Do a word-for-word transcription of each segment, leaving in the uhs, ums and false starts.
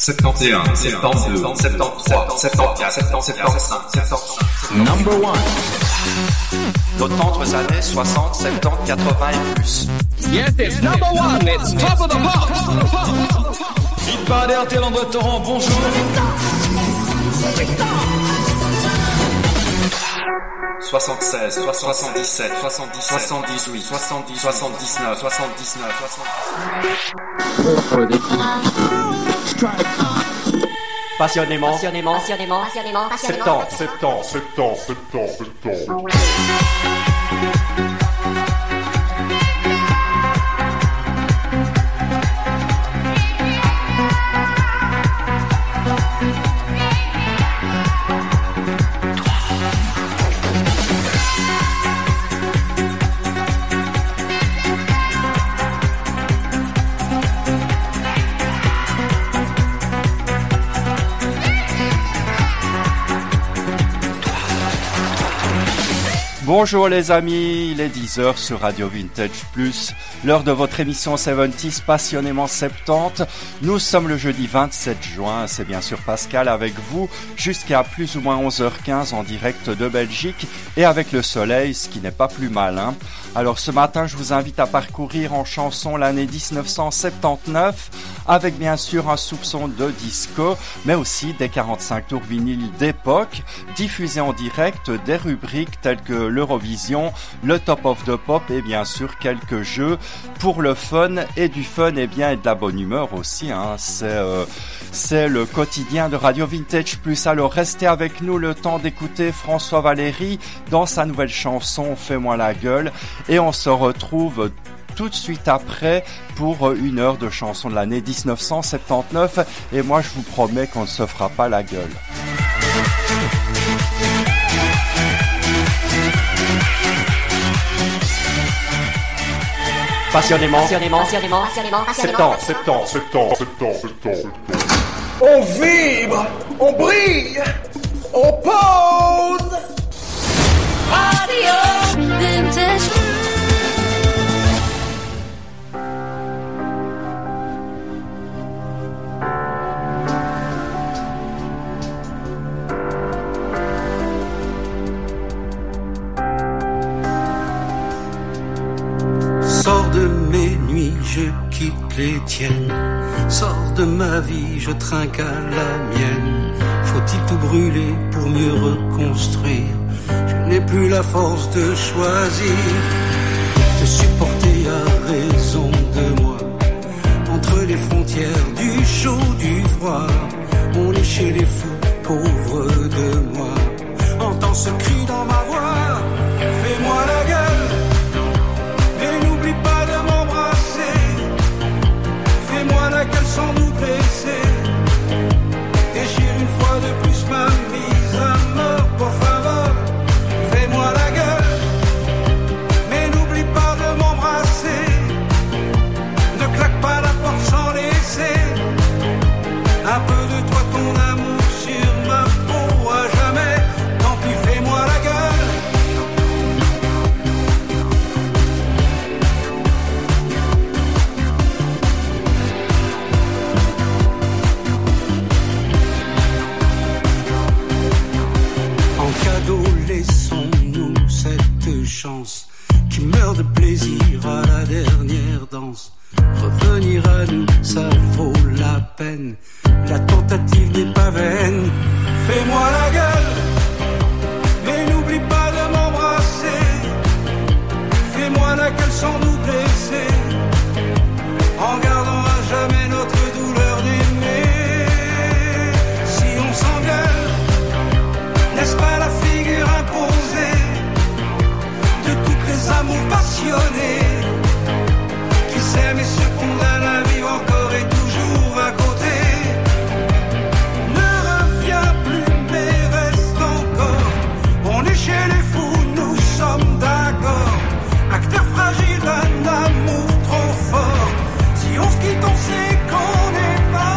soixante et un, soixante-deux, soixante-trois, soixante-quatre, soixante-cinq, soixante-six. Number one. Nos tendres années soixante, soixante-dix, quatre-vingts et plus. Yes, it's number one. It's top of the pop. Hit parade R T L André Torrent, bonjour. soixante-seize, soixante-dix-sept, soixante-dix, soixante-dix-huit, soixante-dix, soixante-dix-neuf, soixante-dix-neuf, Passionnément, passionnément, passionnément, passionnément, passionnément. septante, septante, septante, septante, septante. Bonjour les amis, il est dix heures sur Radio Vintage Plus, l'heure de votre émission soixante-dix passionnément soixante-dix. Nous sommes le jeudi vingt-sept juin, c'est bien sûr Pascal avec vous, jusqu'à plus ou moins onze heures quinze en direct de Belgique et avec le soleil, ce qui n'est pas plus mal, hein. Alors ce matin, je vous invite à parcourir en chanson l'année dix-neuf cent soixante-dix-neuf avec bien sûr un soupçon de disco, mais aussi des quarante-cinq tours vinyles d'époque, diffusés en direct, des rubriques telles que l'Eurovision, le Top of the Pop et bien sûr quelques jeux pour le fun et du fun et bien et de la bonne humeur aussi, hein. C'est euh, c'est le quotidien de Radio Vintage Plus. Alors restez avec nous le temps d'écouter François Valéry dans sa nouvelle chanson Fais-moi la gueule et on se retrouve tout de suite après pour une heure de chansons de l'année dix-neuf cent soixante-dix-neuf et moi je vous promets qu'on ne se fera pas la gueule. Passionnément, passionnément, passionnément, passionnément, passionnément. septante, septante, septante, septante, septante. On vibre, on brille, on pose. Radio Vintage. Sors de mes nuits, je quitte les tiennes. Sors de ma vie, je trinque à la mienne. Faut-il tout brûler pour mieux reconstruire? Je n'ai plus la force de choisir. Te supporter à raison de moi. Entre les frontières du chaud, du froid, on est chez les fous, pauvres de moi. Entends ce cri dans ma voix, fais-moi la gueule. Qu'elle sans nous blesser, déchire une fois de plus ma mise à mort, pour favor, fais-moi la gueule, mais n'oublie pas de m'embrasser, ne claque pas la porte sans laisser, un peu de toi, ton amour sur ma peau à jamais, tant pis fais-moi la gueule. Laissons-nous cette chance qui meurt de plaisir à la dernière danse. Revenir à nous, ça vaut la peine. La tentative n'est pas vaine. Fais-moi la gueule, mais n'oublie pas de m'embrasser. Fais-moi la gueule sans nous blesser, en gardant à jamais notre douleur d'aimer. Si on s'engueule, n'est-ce pas la figure imposée de toutes les amours passionnés qui s'aiment et se condamnent à vivre encore et toujours à côté? Ne reviens plus mais reste encore, on est chez les fous, nous sommes d'accord, acteurs fragiles d'un amour trop fort. Si on se quitte on sait qu'on est mort.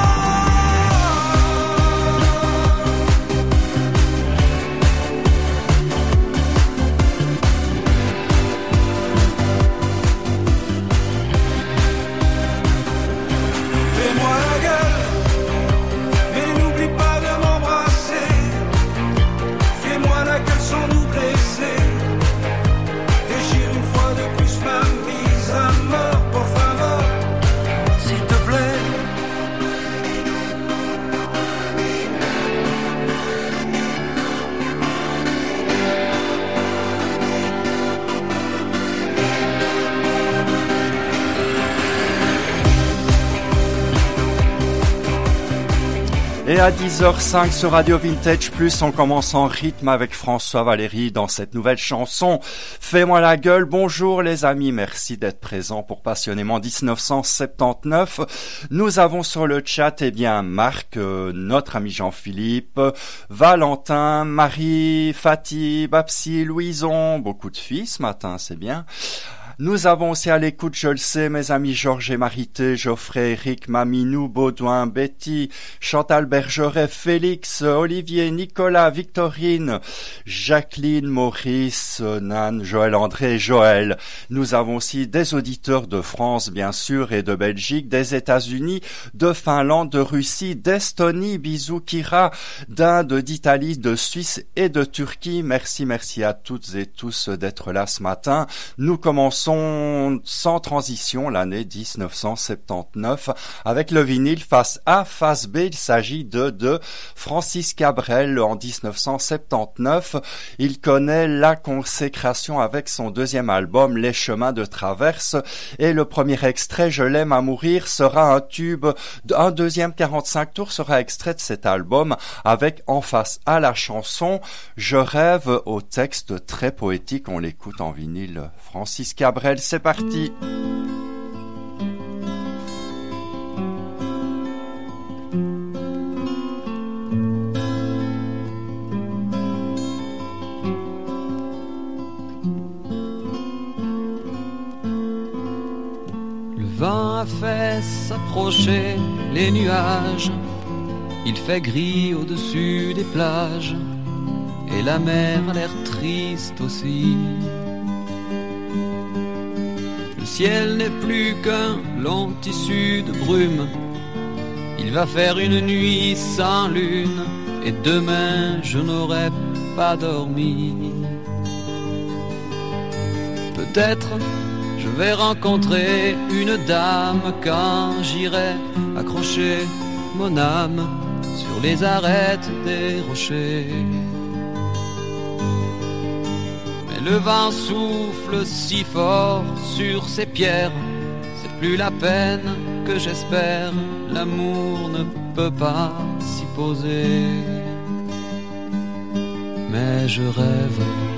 Et à dix heures cinq sur Radio Vintage Plus, on commence en rythme avec François Valéry dans cette nouvelle chanson Fais-moi la gueule. Bonjour les amis, merci d'être présents pour Passionnément dix-neuf cent soixante-dix-neuf. Nous avons sur le chat eh bien Marc, euh, notre ami Jean-Philippe, Valentin, Marie, Fatih, Babsi, Louison, beaucoup de filles ce matin, c'est bien. Nous avons aussi à l'écoute, je le sais, mes amis Georges et Marité, Geoffrey, Eric, Maminou, Baudouin, Betty, Chantal Bergeret, Félix, Olivier, Nicolas, Victorine, Jacqueline, Maurice, Nan, Joël André et Joël. Nous avons aussi des auditeurs de France, bien sûr, et de Belgique, des États-Unis, de Finlande, de Russie, d'Estonie, bisous Kira, d'Inde, d'Italie, de Suisse et de Turquie. Merci, merci à toutes et tous d'être là ce matin. Nous commençons sans transition l'année dix-neuf cent soixante-dix-neuf avec le vinyle face A, face B. Il s'agit de, de Francis Cabrel en dix-neuf cent soixante-dix-neuf. Il connaît la consécration avec son deuxième album Les Chemins de Traverse et le premier extrait Je l'aime à mourir sera un tube. Un deuxième quarante-cinq tours sera extrait de cet album avec en face A la chanson Je rêve au texte très poétique. On l'écoute en vinyle. Francis Cabrel. C'est parti. Le vent a fait s'approcher les nuages, il fait gris au-dessus des plages, et la mer a l'air triste aussi. Le ciel n'est plus qu'un long tissu de brume. Il va faire une nuit sans lune, et demain je n'aurai pas dormi. Peut-être je vais rencontrer une dame quand j'irai accrocher mon âme sur les arêtes des rochers. Le vent souffle si fort sur ces pierres, c'est plus la peine que j'espère, l'amour ne peut pas s'y poser. Mais je rêve,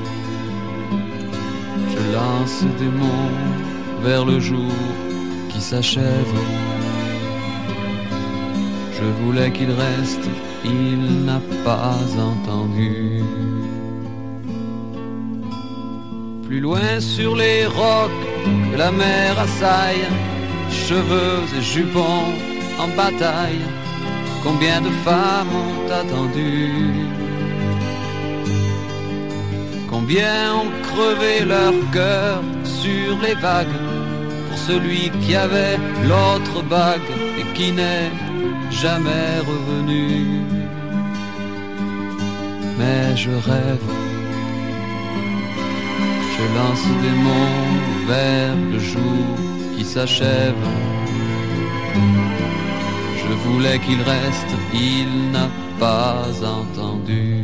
je lance des mots vers le jour qui s'achève. Je voulais qu'il reste, il n'a pas entendu. Plus loin sur les rocs que la mer assaille, cheveux et jupons en bataille, combien de femmes ont attendu? Combien ont crevé leur cœur sur les vagues pour celui qui avait l'autre bague et qui n'est jamais revenu? Mais je rêve, je lance des mots vers le jour qui s'achève. Je voulais qu'il reste, il n'a pas entendu.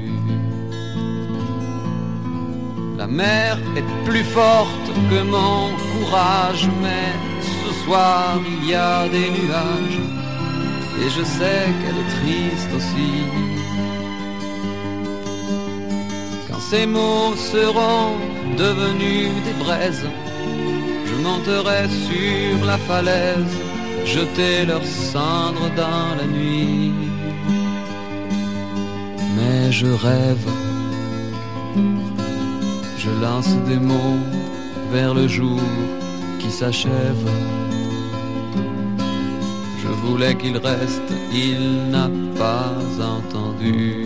La mer est plus forte que mon courage, mais ce soir il y a des nuages, et je sais qu'elle est triste aussi. Quand ces mots seront devenus des braises, je monterai sur la falaise, jeter leurs cendres dans la nuit. Mais je rêve, je lance des mots vers le jour qui s'achève. Je voulais qu'il reste, il n'a pas entendu.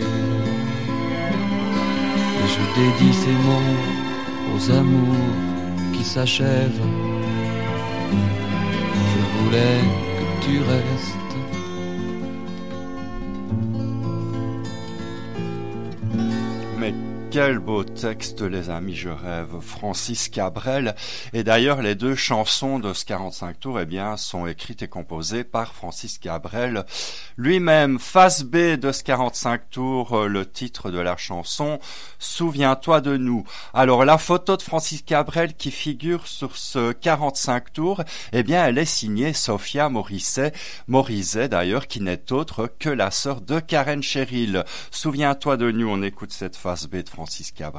Et je dédie ces mots aux amours qui s'achèvent. Je voulais que tu restes. Mais Quel beau texte, les amis, je rêve. Francis Cabrel. Et d'ailleurs, les deux chansons de ce quarante-cinq tours, eh bien, sont écrites et composées par Francis Cabrel lui-même. Face B de ce quarante-cinq tours, le titre de la chanson, Souviens-toi de nous. Alors, la photo de Francis Cabrel qui figure sur ce quarante-cinq tours, eh bien, elle est signée Sophia Morizet. Morizet, d'ailleurs, qui n'est autre que la sœur de Karen Cheryl. Souviens-toi de nous, on écoute cette face B de Francis Cabrel.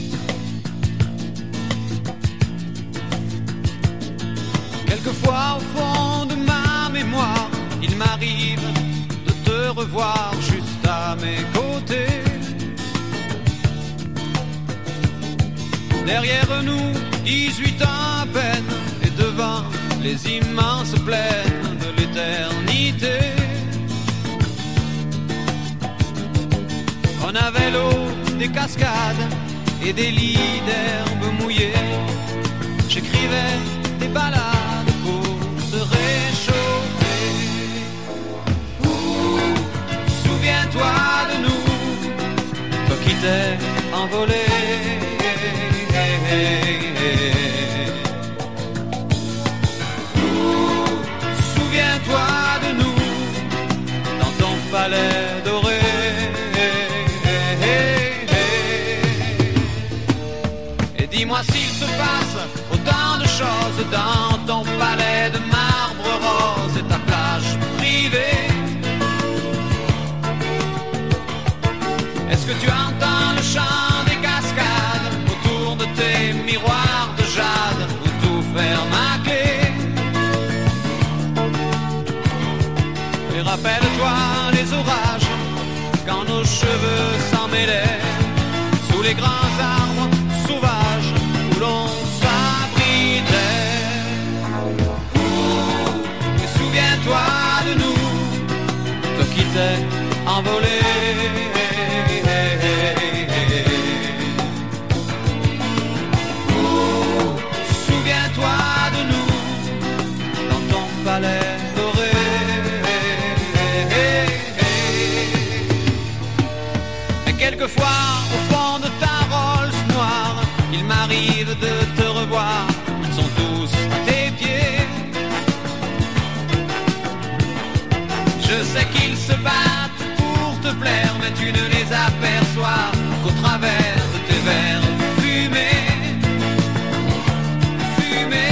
Quelquefois au fond de ma mémoire, il m'arrive de te revoir juste à mes côtés. Derrière nous, dix-huit ans à peine, et devant les immenses plaines de l'éternité. On avait l'eau des cascades et des lits d'herbes mouillées. J'écrivais des ballades pour te réchauffer. Ouh, souviens-toi de nous, toi qui t'es envolé. Ouh, souviens-toi de nous, dans ton palais doré. Dis-moi s'il se passe autant de choses dans ton palais de marbre rose et ta plage privée. Est-ce que tu entends le chant des cascades autour de tes miroirs de jade où tout ferme à clé? Et rappelle-toi les orages quand nos cheveux s'en mêlaient sous les grands arbres sauvages où l'on s'abritait. Mais souviens-toi de nous, toi qui t'es envolé. Souviens-toi de nous, dans ton palais doré. Et quelquefois, au fond de ta Rolls noire, il m'arrive de te revoir, ils sont tous à tes pieds. Je sais qu'ils se battent pour te plaire, mais tu ne les aperçois qu'au travers de tes verres fumés. Fumés.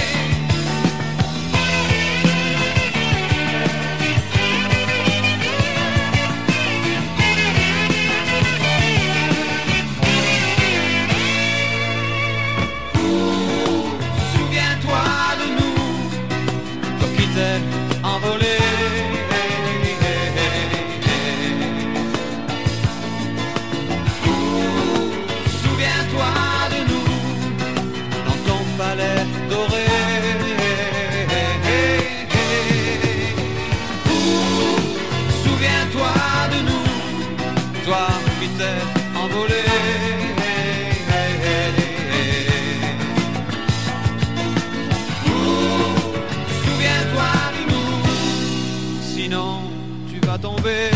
Envolé. Souviens-toi de nous dans ton palais doré. Souviens-toi de nous, toi qui t'es envolé. Sinon tu vas tomber.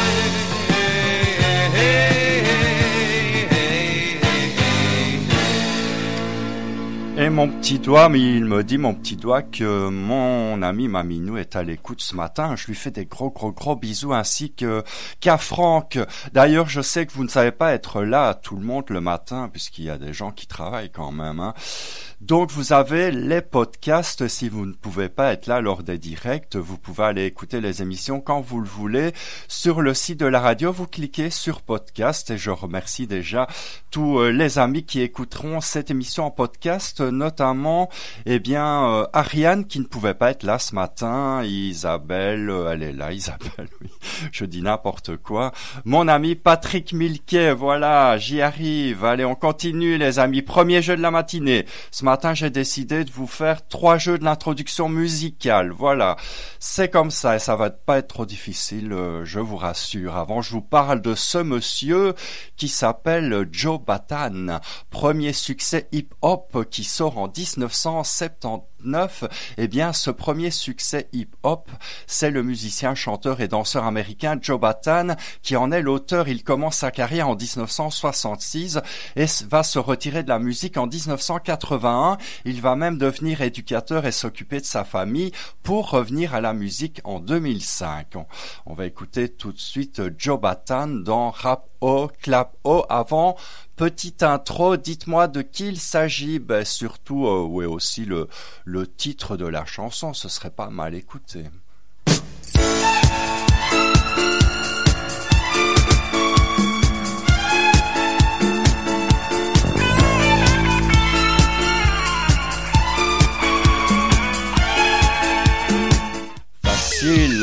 Et mon petit doigt, mais il me dit, mon petit doigt, que mon ami Maminou est à l'écoute ce matin. Je lui fais des gros, gros, gros bisous, ainsi que qu'à Franck. D'ailleurs, je sais que vous ne savez pas être là, tout le monde, le matin, puisqu'il y a des gens qui travaillent quand même, hein. Donc, vous avez les podcasts. Si vous ne pouvez pas être là lors des directs, vous pouvez aller écouter les émissions quand vous le voulez. Sur le site de la radio, vous cliquez sur podcast, et je remercie déjà tous les amis qui écouteront cette émission en podcast, notamment, eh bien, euh, Ariane qui ne pouvait pas être là ce matin, Isabelle, euh, elle est là, Isabelle, oui, je dis n'importe quoi. Mon ami Patrick Milquet, voilà, j'y arrive. Allez, on continue les amis. Premier jeu de la matinée. Ce matin, j'ai décidé de vous faire trois jeux de l'introduction musicale. Voilà, c'est comme ça et ça va pas être trop difficile, euh, je vous rassure. Avant, je vous parle de ce monsieur qui s'appelle Joe Bataan. Premier succès hip-hop qui sort Alors en dix-neuf cent soixante-dix-neuf, eh bien ce premier succès hip-hop, c'est le musicien, chanteur et danseur américain Joe Bataan qui en est l'auteur. Il commence sa carrière en dix-neuf cent soixante-six et va se retirer de la musique en dix-neuf cent quatre-vingt-un. Il va même devenir éducateur et s'occuper de sa famille pour revenir à la musique en deux mille cinq. On va écouter tout de suite Joe Bataan dans Rap O, Clap O. Avant, petite intro, dites-moi de qui il s'agit. Ben, surtout, euh, oui, aussi le, le titre de la chanson, ce serait pas mal écouté. Facile.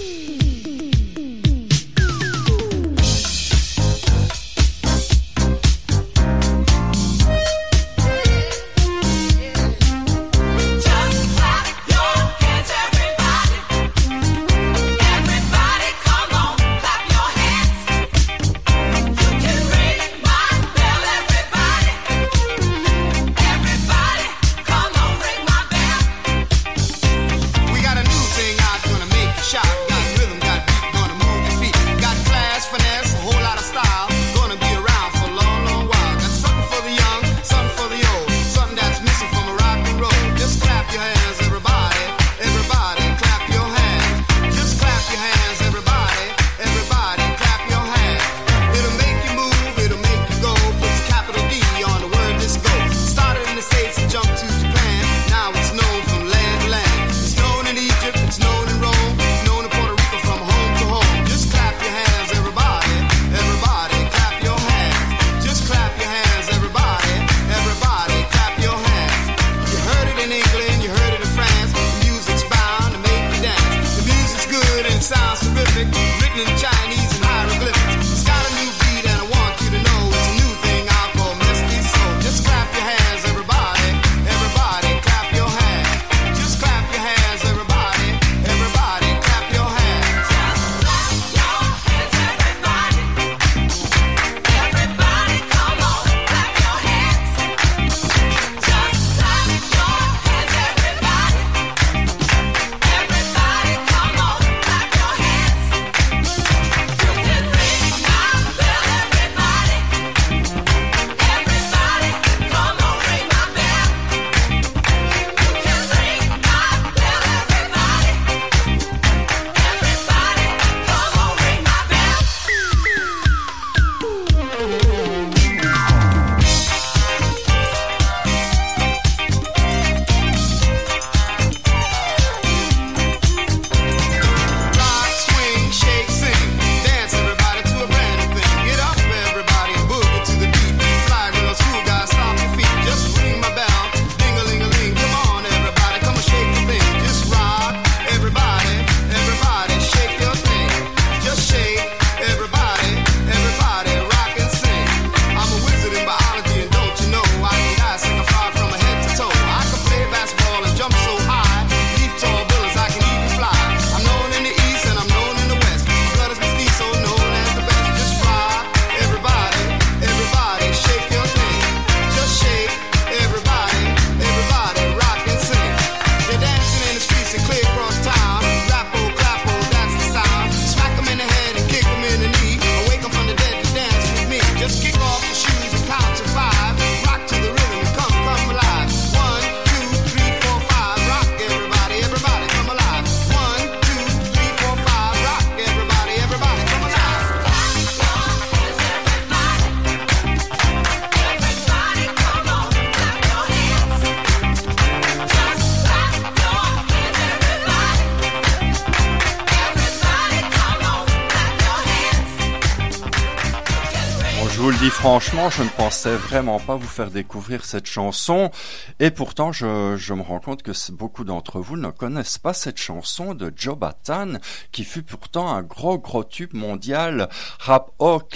Franchement, je ne pensais vraiment pas vous faire découvrir cette chanson et pourtant je, je me rends compte que beaucoup d'entre vous ne connaissent pas cette chanson de Joe Bataan qui fut pourtant un gros gros tube mondial. Rap O, Clap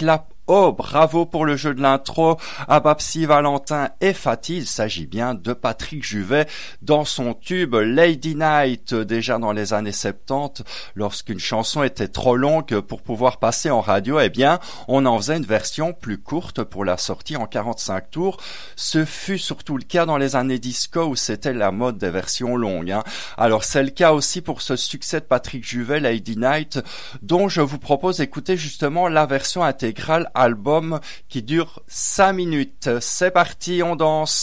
Oh, bravo pour le jeu de l'intro à Babsi, Valentin et Fatih. Il s'agit bien de Patrick Juvet dans son tube Lady Night, déjà dans les années soixante-dix. Lorsqu'une chanson était trop longue pour pouvoir passer en radio, eh bien, on en faisait une version plus courte pour la sortie en quarante-cinq tours. Ce fut surtout le cas dans les années disco où c'était la mode des versions longues. Hein. Alors, c'est le cas aussi pour ce succès de Patrick Juvet, Lady Night, dont je vous propose d'écouter justement la version intégrale album qui dure cinq minutes. C'est parti, on danse.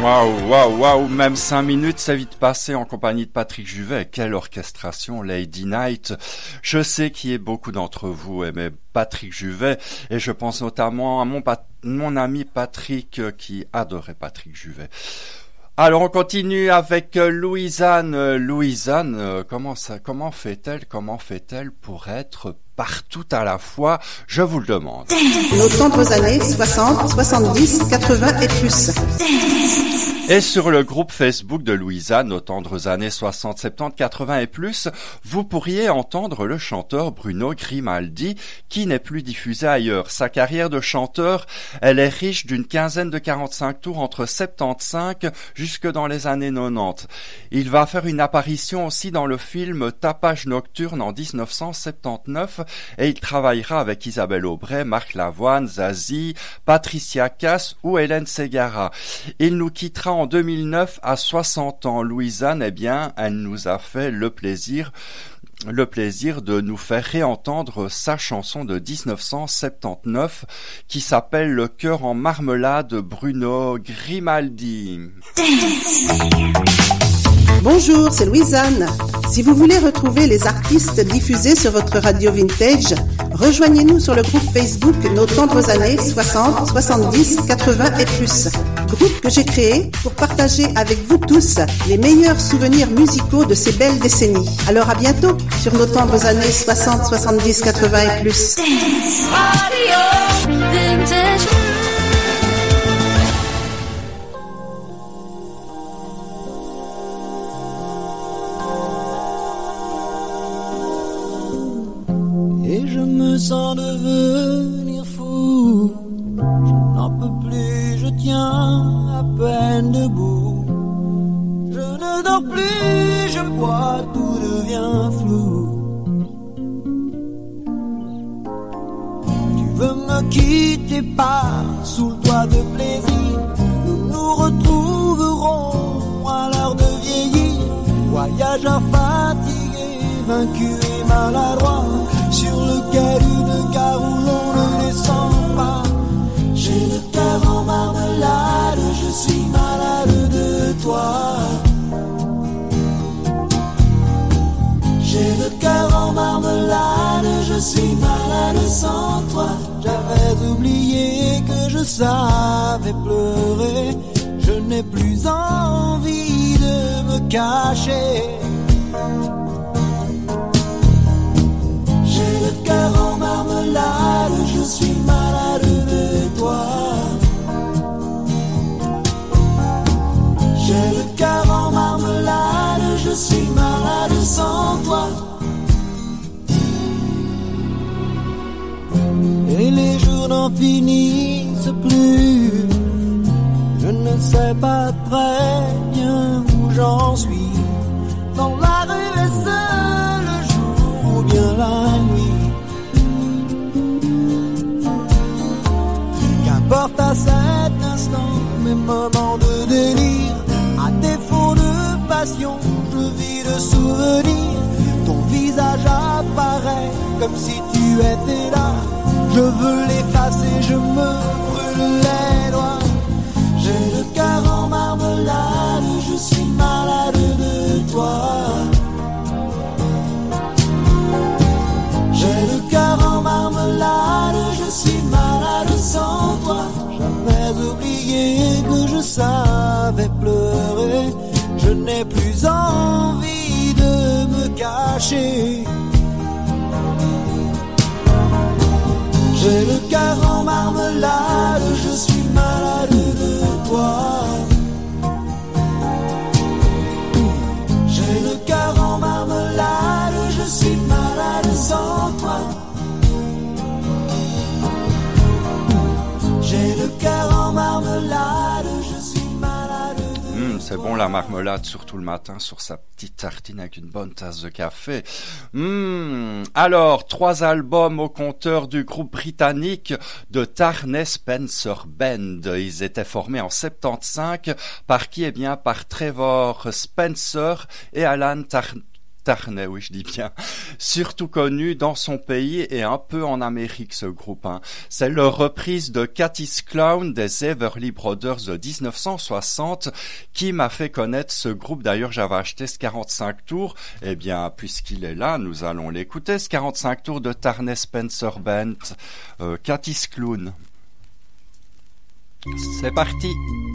Waouh, waouh, waouh, même cinq minutes, c'est vite passé en compagnie de Patrick Juvet. Quelle orchestration, Lady Night. Je sais qu'il y a beaucoup d'entre vous aimaient Patrick Juvet, et je pense notamment à mon, pat- mon ami Patrick euh, qui adorait Patrick Juvet. Alors on continue avec euh, Louisanne. Euh, Louisanne, euh, comment ça, comment fait-elle, comment fait-elle pour être partout à la fois? Je vous le demande. Nos tendres années soixante, soixante-dix, quatre-vingts et plus. Et sur le groupe Facebook de Louisanne, nos tendres années soixante, soixante-dix, quatre-vingts et plus, vous pourriez entendre le chanteur Bruno Grimaldi, qui n'est plus diffusé ailleurs. Sa carrière de chanteur, elle est riche d'une quinzaine de quarante-cinq tours entre soixante-quinze jusque dans les années quatre-vingt-dix. Il va faire une apparition aussi dans le film Tapage nocturne en dix-neuf cent soixante-dix-neuf, et il travaillera avec Isabelle Aubray, Marc Lavoine, Zazie, Patricia Cass ou Hélène Ségara. Il nous quittera en deux mille neuf à soixante ans. Louisanne, eh bien, elle nous a fait le plaisir le plaisir de nous faire réentendre sa chanson de dix-neuf cent soixante-dix-neuf qui s'appelle Le cœur en marmelade, Bruno Grimaldi. Bonjour, c'est Louisanne. Si vous voulez retrouver les artistes diffusés sur votre radio vintage, rejoignez-nous sur le groupe Facebook Nos tendres années soixante, soixante-dix, quatre-vingts et plus. Groupe que j'ai créé pour partager avec vous tous les meilleurs souvenirs musicaux de ces belles décennies. Alors à bientôt sur Nos tendres années soixante, soixante-dix, quatre-vingts et plus. Radio Vintage. Me sens devenir fou, je n'en peux plus, je tiens à peine debout, je ne dors plus, je bois, tout devient flou. Tu veux me quitter pas sous le toit de plaisir, nous nous retrouverons à l'heure de vieillir, voyageurs fatigués, vaincus et maladroits, sur le caillou de gare où l'on ne descend pas. J'ai le cœur en marmelade, je suis malade de toi. J'ai le cœur en marmelade, je suis malade sans toi. J'avais oublié que je savais pleurer, je n'ai plus envie de me cacher. J'ai le cœur en marmelade, je suis malade de toi. J'ai le cœur en marmelade, je suis malade sans toi. Et les jours n'en finissent plus, je ne sais pas très bien où j'en suis. Dans la rue est seul le jour ou bien la nuit. Qu'importe à cet instant mes moments de délire. À défaut de passion, je vis de souvenirs. Ton visage apparaît comme si tu étais là. Je veux l'effacer, je me brûle les doigts. J'ai le cœur en marmelade, je suis malade de toi. J'ai le cœur en marmelade, je suis malade sans toi. J'avais oublié que je savais pleurer, je n'ai plus envie de me cacher. J'ai le cœur en marmelade, je suis malade de toi. J'ai le cœur en marmelade, je suis malade sans toi. J'ai le cœur en marmelade, je suis malade de mmh, toi. C'est bon la marmelade, surtout le matin, sur sa petite tartine avec une bonne tasse de café. Mmh. Alors, trois albums au compteur du groupe britannique de Tarney Spencer Band. Ils étaient formés en soixante-quinze par qui? Eh bien, par Trevor Spencer et Alan Tarney. Tarnais, oui, je dis bien. Surtout connu dans son pays et un peu en Amérique, ce groupe. Hein. C'est leur reprise de Cathy's Clown des Everly Brothers de dix-neuf cent soixante qui m'a fait connaître ce groupe. D'ailleurs, j'avais acheté ce quarante-cinq tours. Eh bien, puisqu'il est là, nous allons l'écouter. Ce quarante-cinq tours de Tarnais Spencer Band, euh, Cathy's Clown. C'est parti.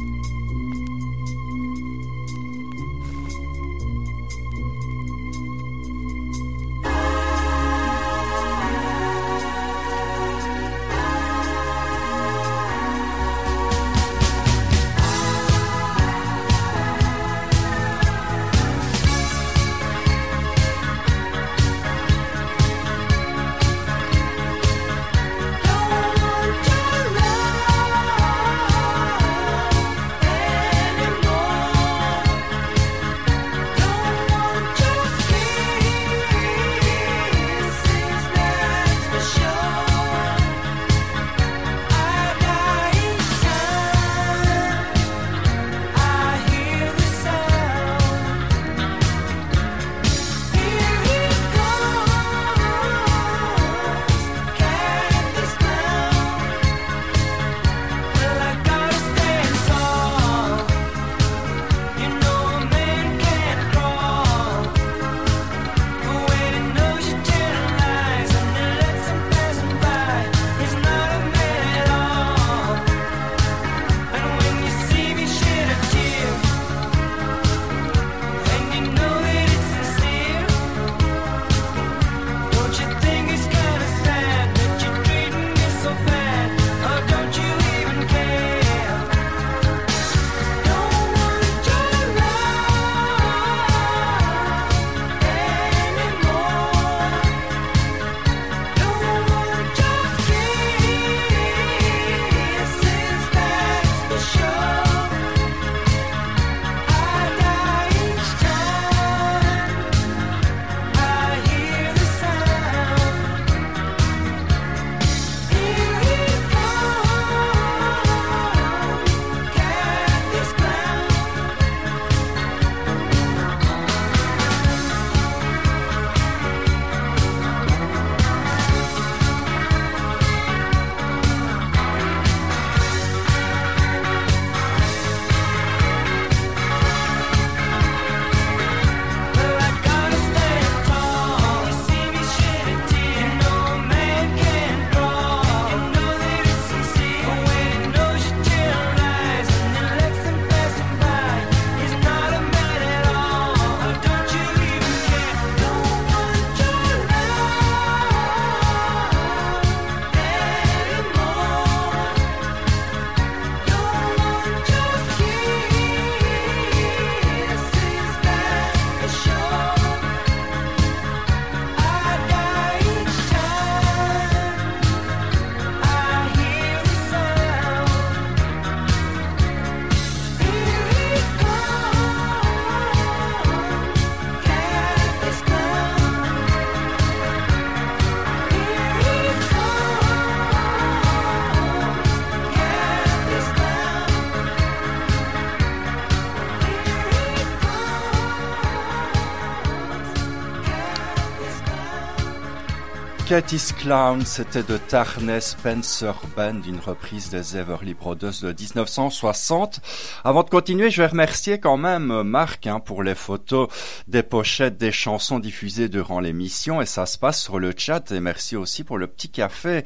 Cathy's Clown, c'était de Tarnais Spencer Band, une reprise des Everly Brothers de dix-neuf cent soixante. Avant de continuer, je vais remercier quand même Marc hein, pour les photos des pochettes des chansons diffusées durant l'émission, et ça se passe sur le chat, et merci aussi pour le petit café.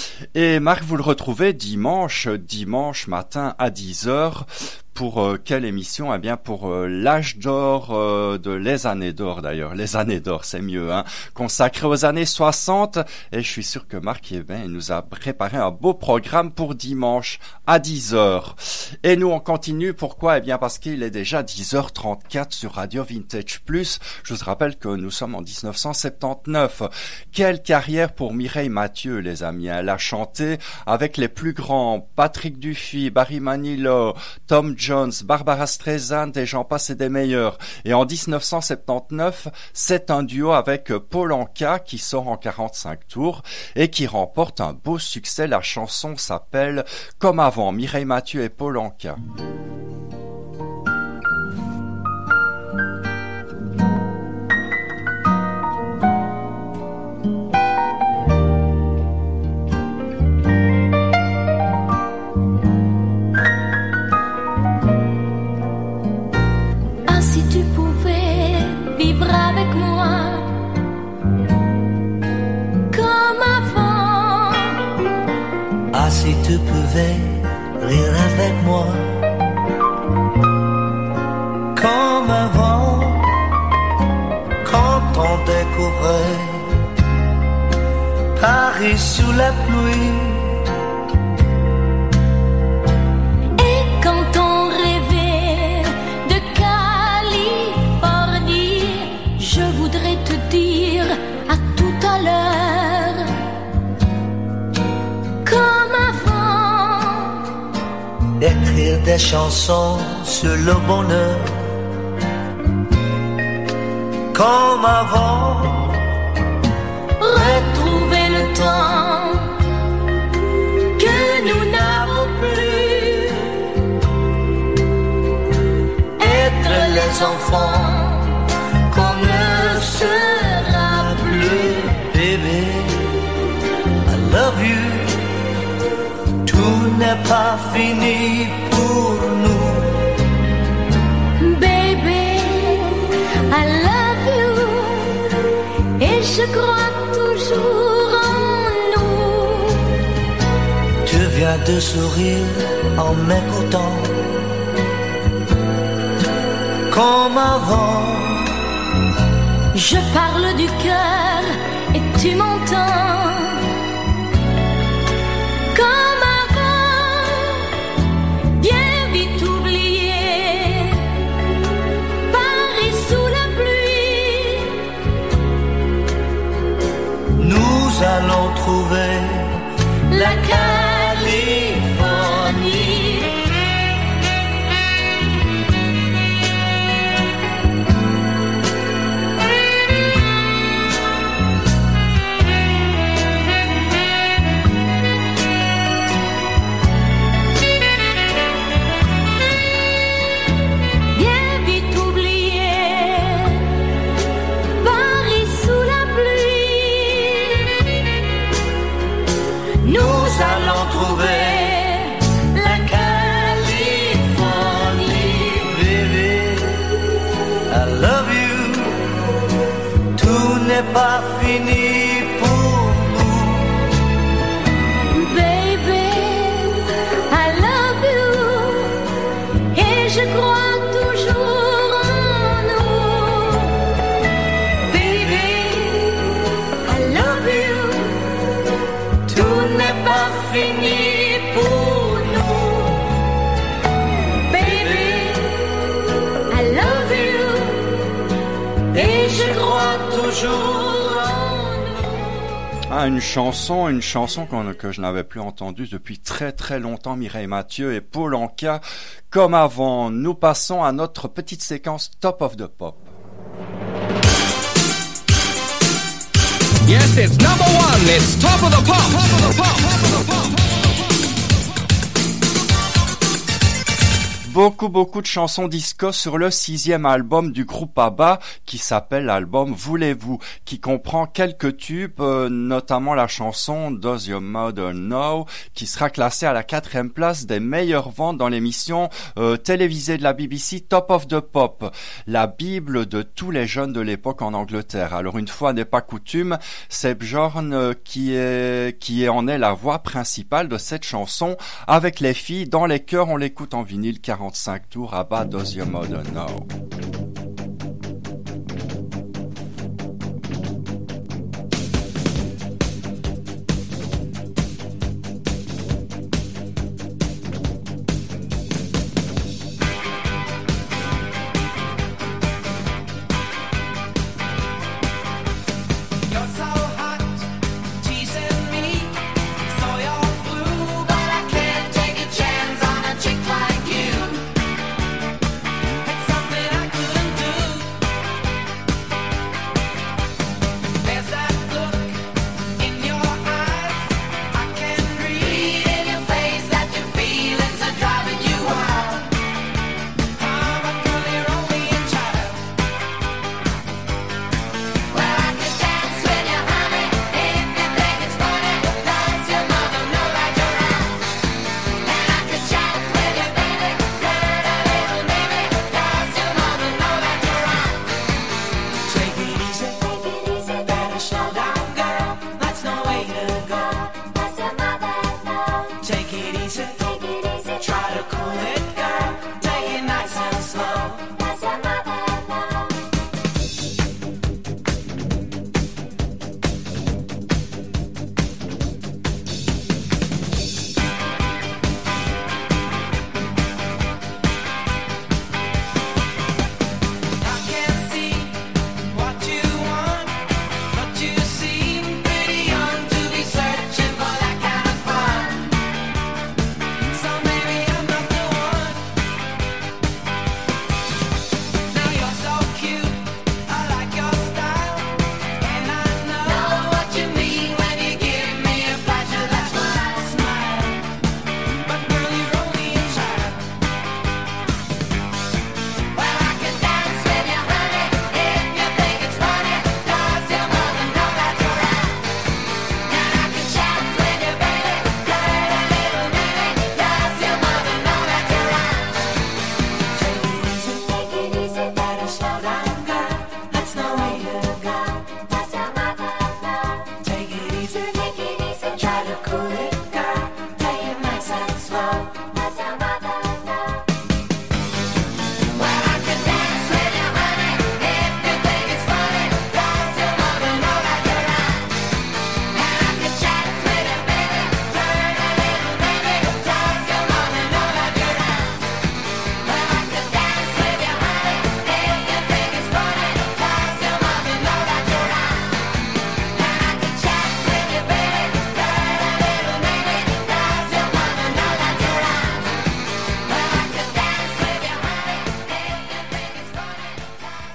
Et Marc, vous le retrouvez dimanche, dimanche matin à dix heures. Pour euh, quelle émission? Eh bien pour euh, l'âge d'or euh, de les années d'or d'ailleurs, les années d'or c'est mieux, hein, consacré aux années soixante, et je suis sûr que Marc eh bien, il nous a préparé un beau programme pour dimanche à dix heures. Et nous on continue, pourquoi? Eh bien parce qu'il est déjà dix heures trente-quatre sur Radio Vintage Plus. Je vous rappelle que nous sommes en dix-neuf cent soixante-dix-neuf. Quelle carrière pour Mireille Mathieu les amis, elle a chanté avec les plus grands, Patrick Dufy, Barry Manilow, Tom Jones, Barbara Streisand et j'en passe et des meilleurs. Et en dix-neuf cent soixante-dix-neuf, c'est un duo avec Paul Anka qui sort en quarante-cinq tours et qui remporte un beau succès. La chanson s'appelle Comme avant, Mireille Mathieu et Paul Anka. si tu pouvais rire avec moi comme avant, quand on découvrait Paris sous la pluie. Et quand on rêvait de Californie, je voudrais te dire à tout à l'heure, comme avant, écrire des chansons sur le bonheur, comme avant, retrouver le temps que nous n'avons plus, être les enfants qu'on ne sera plus. Baby, I love you, tout n'est pas fini pour nous. Baby, I love you, et je crois toujours en nous. Tu viens de sourire en m'écoutant, comme avant. Je parle du cœur et tu m'entends, comme avant, bien vite oublié, Paris sous la pluie. Nous allons trouver la Californie. Pas fini pour nous. Baby, I love you, et je crois toujours en nous. Baby, I love you, tout n'est pas fini pour nous. Baby, I love you, et je crois toujours. Ah, une chanson, une chanson qu'on, que je n'avais plus entendue depuis très très longtemps, Mireille Mathieu et Paul Anka. Comme avant, nous passons à notre petite séquence Top of the Pop. Yes, it's number one, it's Top of the Pop. Top of the Pop. Top of the Pop. Beaucoup, beaucoup de chansons disco sur le sixième album du groupe ABBA qui s'appelle l'album Voulez-vous, qui comprend quelques tubes, euh, notamment la chanson Does Your Mother Know, qui sera classée à la quatrième place des meilleures ventes dans l'émission euh, télévisée de la B B C Top of the Pop, la bible de tous les jeunes de l'époque en Angleterre. Alors une fois n'est pas coutume, c'est Bjorn euh, qui est qui est en est la voix principale de cette chanson. Avec les filles, dans les chœurs, on l'écoute en vinyle quarante-cinq tours, ABBA, Does Your Mother Know. Take a chance on a chick like you. It's something I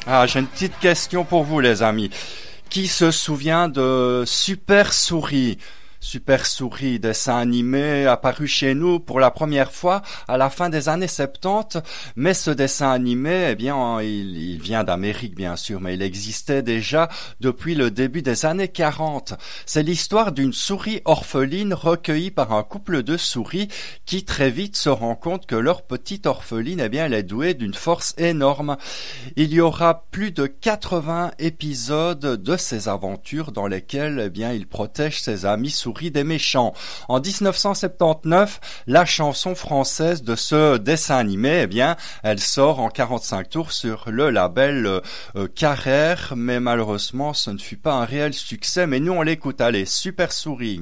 Ah, j'ai une petite question pour vous, les amis. Qui se souvient de Super Souris? Super Souris, dessin animé apparu chez nous pour la première fois à la fin des années soixante-dix, mais ce dessin animé, eh bien, il, il vient d'Amérique bien sûr, mais il existait déjà depuis le début des années quarante. C'est l'histoire d'une souris orpheline recueillie par un couple de souris qui très vite se rend compte que leur petite orpheline, eh bien, elle est douée d'une force énorme. Il y aura plus de quatre-vingts épisodes de ces aventures dans lesquels, eh bien, il protège ses amis souris des méchants. En dix-neuf cent soixante-dix-neuf, la chanson française de ce dessin animé, eh bien, elle sort en quarante-cinq tours sur le label euh, Carrère, mais malheureusement, ce ne fut pas un réel succès. Mais nous, on l'écoute. Allez, Super Souris.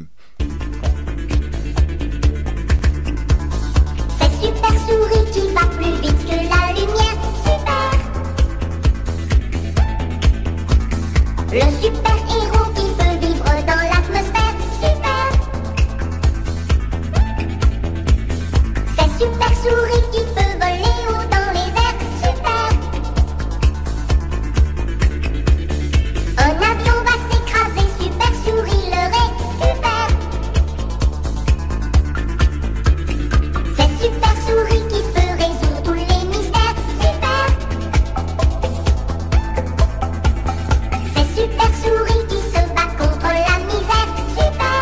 C'est Super Souris qui va plus vite que la lumière. Super. Le super héros qui peut vivre dans l'atmosphère. Super Souris qui peut voler haut dans les airs, super. Un avion va s'écraser, Super Souris le ré, super. C'est Super Souris qui peut résoudre tous les mystères, super. C'est Super Souris qui se bat contre la misère, super.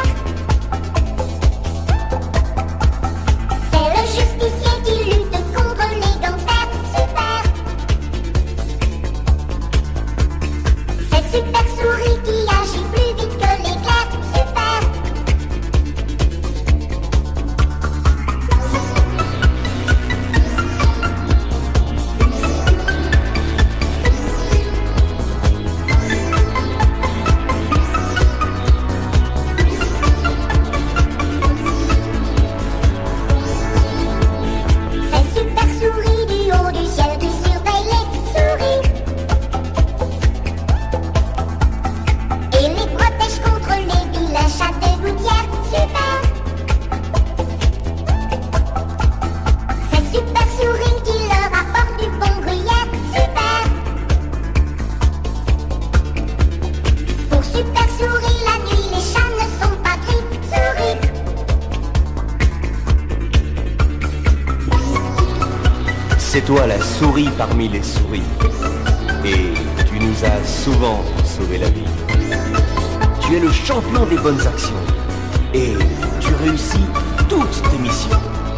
Justicier qui lutte contre les gangsters, super. C'est Super Souris qui agit plus vite que l'éclair, super. C'est toi la souris parmi les souris. Et tu nous as souvent sauvé la vie. Tu es le champion des bonnes actions. Et tu réussis toutes tes missions.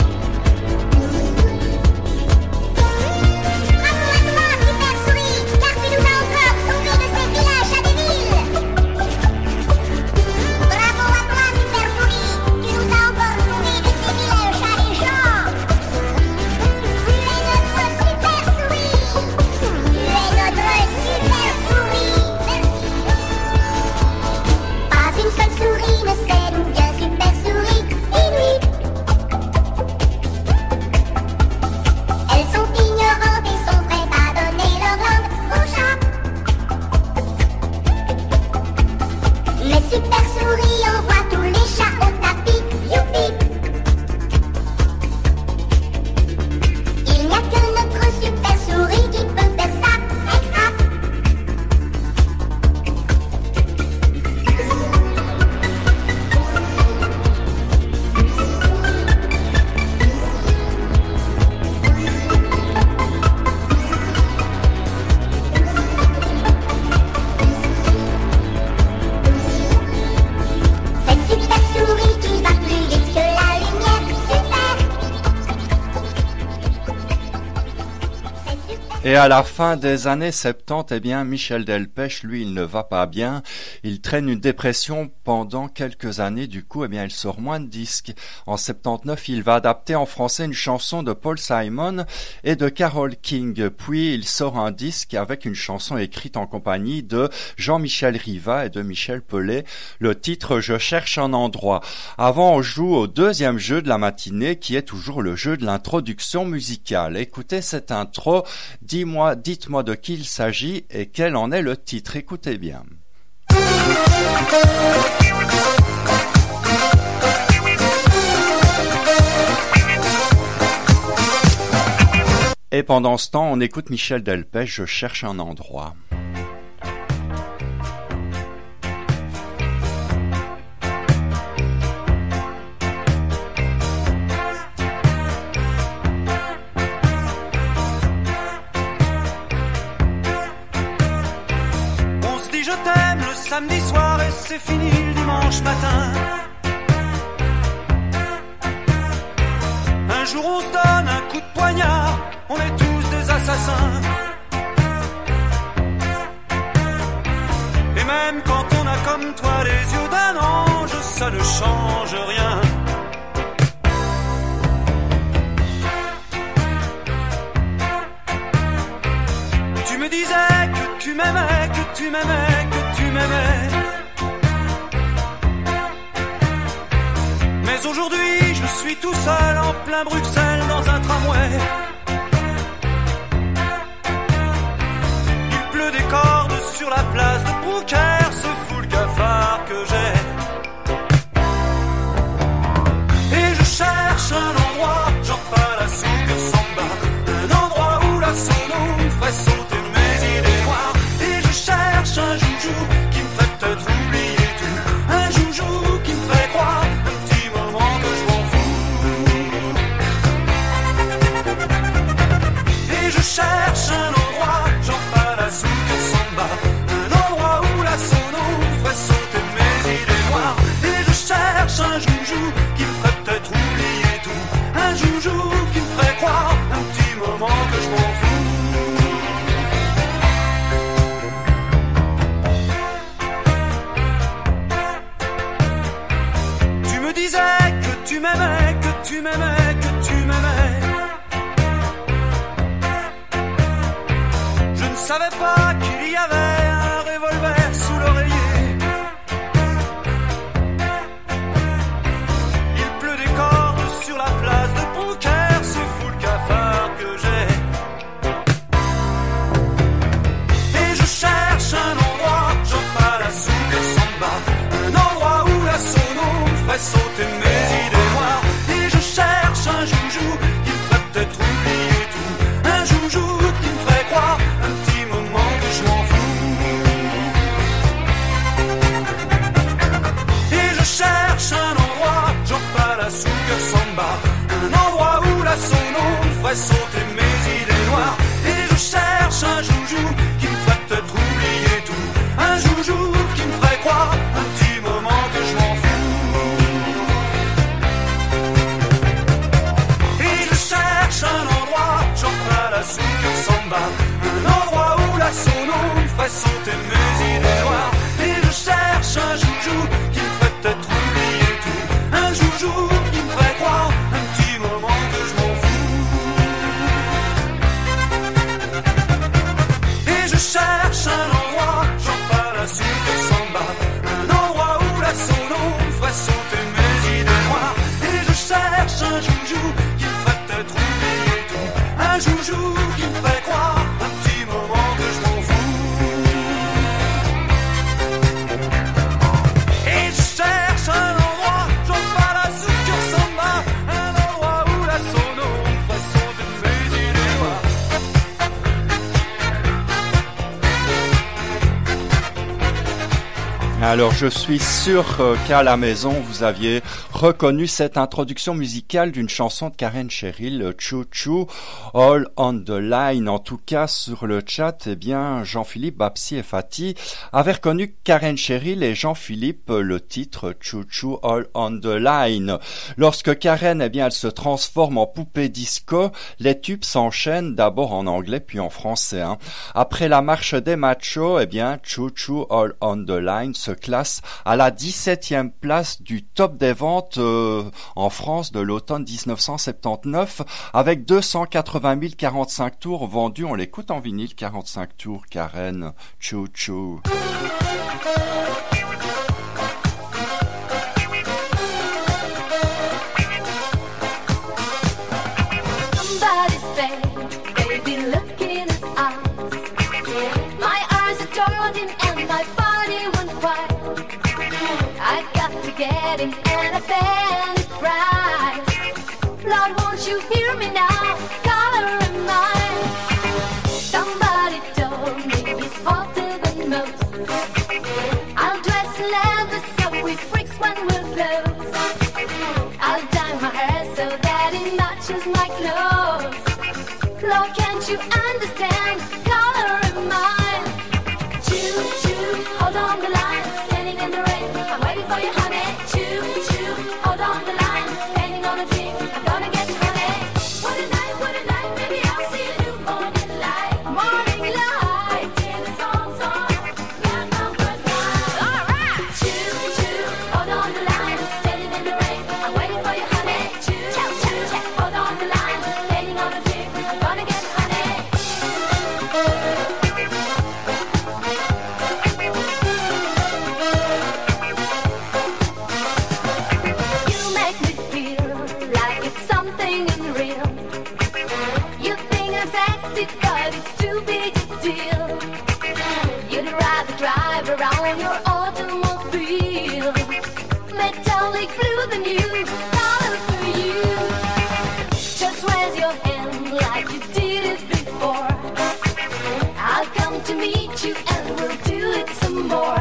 Et à la fin des années soixante-dix, eh bien, Michel Delpech, lui, il ne va pas bien. Il traîne une dépression pendant quelques années. Du coup, eh bien, il sort moins de disques. En soixante-dix-neuf, il va adapter en français une chanson de Paul Simon et de Carole King. Puis, il sort un disque avec une chanson écrite en compagnie de Jean-Michel Riva et de Michel Pelé. Le titre, Je cherche un endroit. Avant, on joue au deuxième jeu de la matinée, qui est toujours le jeu de l'introduction musicale. Écoutez cette intro. Dis-moi, dites-moi de qui il s'agit et quel en est le titre. Écoutez bien. Et pendant ce temps, on écoute Michel Delpech, Je cherche un endroit. On se dit je t'aime le samedi soir et c'est fini le dimanche matin. Un jour on se donne un coup de poignard, on est tous des assassins. Et même quand on a comme toi les yeux d'un ange, ça ne change rien. Tu me disais que tu m'aimais, que tu m'aimais, que tu m'aimais. Mais aujourd'hui je suis tout seul en plein Bruxelles dans un tramway. Il pleut des cordes sur la place de Brouckère, c'est fou le cafard que j'ai. Et je cherche un endroit, genre pas la Super Samba, un endroit où la sono me ferait sauter mes idées noires. Et je cherche un joujou qui me ferait peut-être oublier tout, un joujou qui me ferait croire un petit moment que je m'en fous. Et je cherche un endroit, genre pas la Super Samba, un endroit où la sono me ferait sauter mes idées noires. Et je cherche un joujou qui me ferait peut-être oublier tout, un joujou qui me ferait croire un petit moment que je m'en fous. Tu me disais que tu m'aimais, que tu m'aimais, que tu m'aimais. Je ne savais pas qu'il y avait un revolver sous l'oreiller. Il pleut des cordes sur la place de Brouckère, c'est fou le cafard que j'ai. Et je cherche un endroit, genre pas la Super Samba, un endroit où la sono me ferait sauter mes idées noires. Et je cherche un joujou qui me ferait peut-être oublier tout, un joujou qui me ferait croire un petit moment que je m'en fous. Et je cherche un endroit, genre pas la Super Samba, un endroit où la sono me ferait sauter mes idées noires. Et je cherche un joujou qui me ferait peut-être oublier tout, un joujou qui me ferait croire un petit moment que je m'en fous. Et je cherche un endroit, genre pas la Super Samba, un endroit où la sono me ferait sauter mes idées noires. Et je cherche un joujou qui me ferait peut-être oublier tout, un joujou qui me ferait croire un petit moment que je m'en fous. Et je cherche un endroit, genre pas la Super Samba, un endroit où la sono me ferait sauter mes idées noires. Et je cherche un joujou qui me ferait peut-être oublier tout, un joujou qui me ferait croire un petit moment que je m'en fous. Et je cherche un endroit, genre pas la Super Samba, un endroit où la sono me ferait sauter mes idées noires. Alors je suis sûr qu'à la maison vous aviez reconnu cette introduction musicale d'une chanson de Karen Cheryl, Choo Choo, All on the Line. En tout cas sur le chat, eh bien Jean-Philippe, Babsi et Fatih avaient reconnu Karen Cheryl et Jean-Philippe le titre Choo Choo, All on the Line. Lorsque Karen, eh bien elle se transforme en poupée disco, les tubes s'enchaînent d'abord en anglais puis en français. Hein. Après la marche des machos, eh bien Choo Choo, All on the Line se classe à la dix-septième place du top des ventes euh, en France de l'automne dix-neuf cent soixante-dix-neuf avec deux cent quatre-vingt mille quarante-cinq tours vendus. On l'écoute en vinyle, quarante-cinq tours, Karen, Choo Choo. Somebody say, baby, look in his eyes. My eyes adored him and my body went wild. I got to get him and a fanny prize. Lord, won't you hear me now? Color in mine. the most. I'll dress in leather so it freaks when we're close. I'll dye my hair so that it matches my clothes. Lord, can't you understand the color of mine? Choo, choo, hold on the line, standing in the rain, I'm waiting for you, honey. Choo, choo, hold on the line, hanging on a tree, I'm gonna get you, honey. What a night, what a night, maybe I'll see a new morning light. Morning light, in the song, song, yeah, no good night. Alright! Choo, choo, hold on the line, standing in the rain, I'm waiting for you, honey. Choo, choo, choo, hold on the line, hanging on a tree, I'm gonna get you, honey. You make me feel like it's something unreal. You think I'm sexy, but it's too big a deal. You'd rather drive around your automobile. Metallic blue, the new color for you. Just raise your hand like you did it before. I'll come to meet you and we'll do it some more.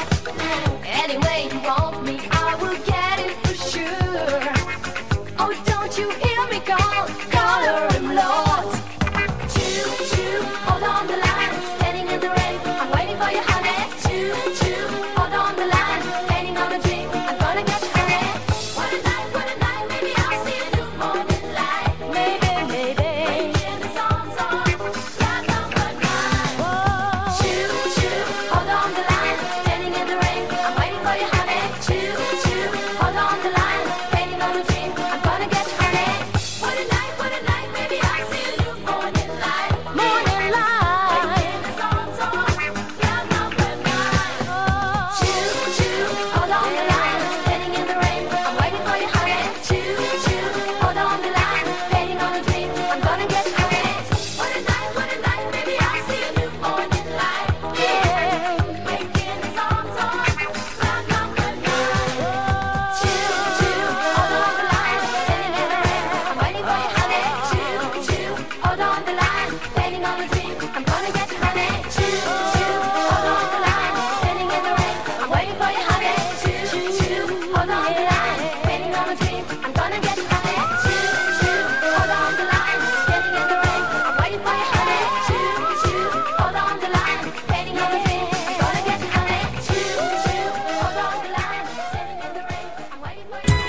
Any way you want me, I will get it for sure. Oh, don't you hear me call, color him Lord. Choo, choo, hold on the line, standing in the rain, I'm waiting for you, honey. Choo, choo, hold on the line, hanging on a tree, I'm gonna get you, honey. What a night, what a night, maybe I'll see a new morning light. Maybe, maybe, making the song, song, yeah, no good night. Choo, choo, hold on the line, standing in the rain, I'm waiting for you, honey. Choo, choo, hold on the line, hanging on a tree, I'm gonna get you, honey. What a night, what a night, maybe I'll see a new morning light. Morning light, making the song, song, yeah, no good night. Choo, choo, hold on the line, standing in the rain, I'm waiting for you, honey. Choo, choo, hold on the line, hanging on a tree, I'm gonna get you, honey. What a night, what a night, maybe I'll see a new morning light. Yeah, making the song, song, yeah, no good night. Choo, choo, hold on the line, standing in the rain, I'm waiting for you, honey. Choo, choo, hold on the line, hanging on a tree, I'm gonna get you, honey. Choo, choo, hold on the line, standing in the rain, I'm waiting for you, honey. Choo, choo, hold on the line, hanging on a tree, I'm gonna get you, honey. Choo, choo, hold on the line, standing in the rain, I'm waiting for you, honey. Choo, choo, hold on the line, hanging on a tree, I'm gonna get you, honey. Choo, choo, hold on the line, standing in the rain, I'm waiting for you.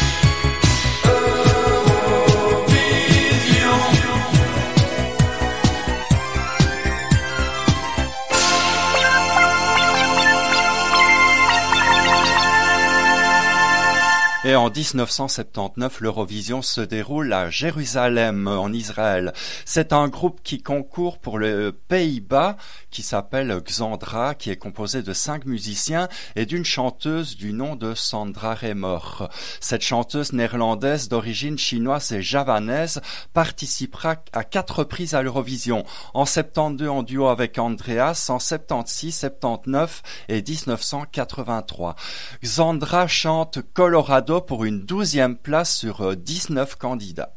Et en dix-neuf cent soixante-dix-neuf, l'Eurovision se déroule à Jérusalem, en Israël. C'est un groupe qui concourt pour les Pays-Bas, qui s'appelle Xandra, qui est composé de cinq musiciens et d'une chanteuse du nom de Sandra Remor. Cette chanteuse néerlandaise d'origine chinoise et javanaise participera à quatre reprises à l'Eurovision. En soixante-douze en duo avec Andreas, en soixante-seize, soixante-dix-neuf et dix-neuf cent quatre-vingt-trois. Xandra chante Colorado pour une douzième place sur dix-neuf candidats.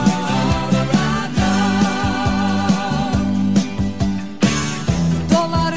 Dollar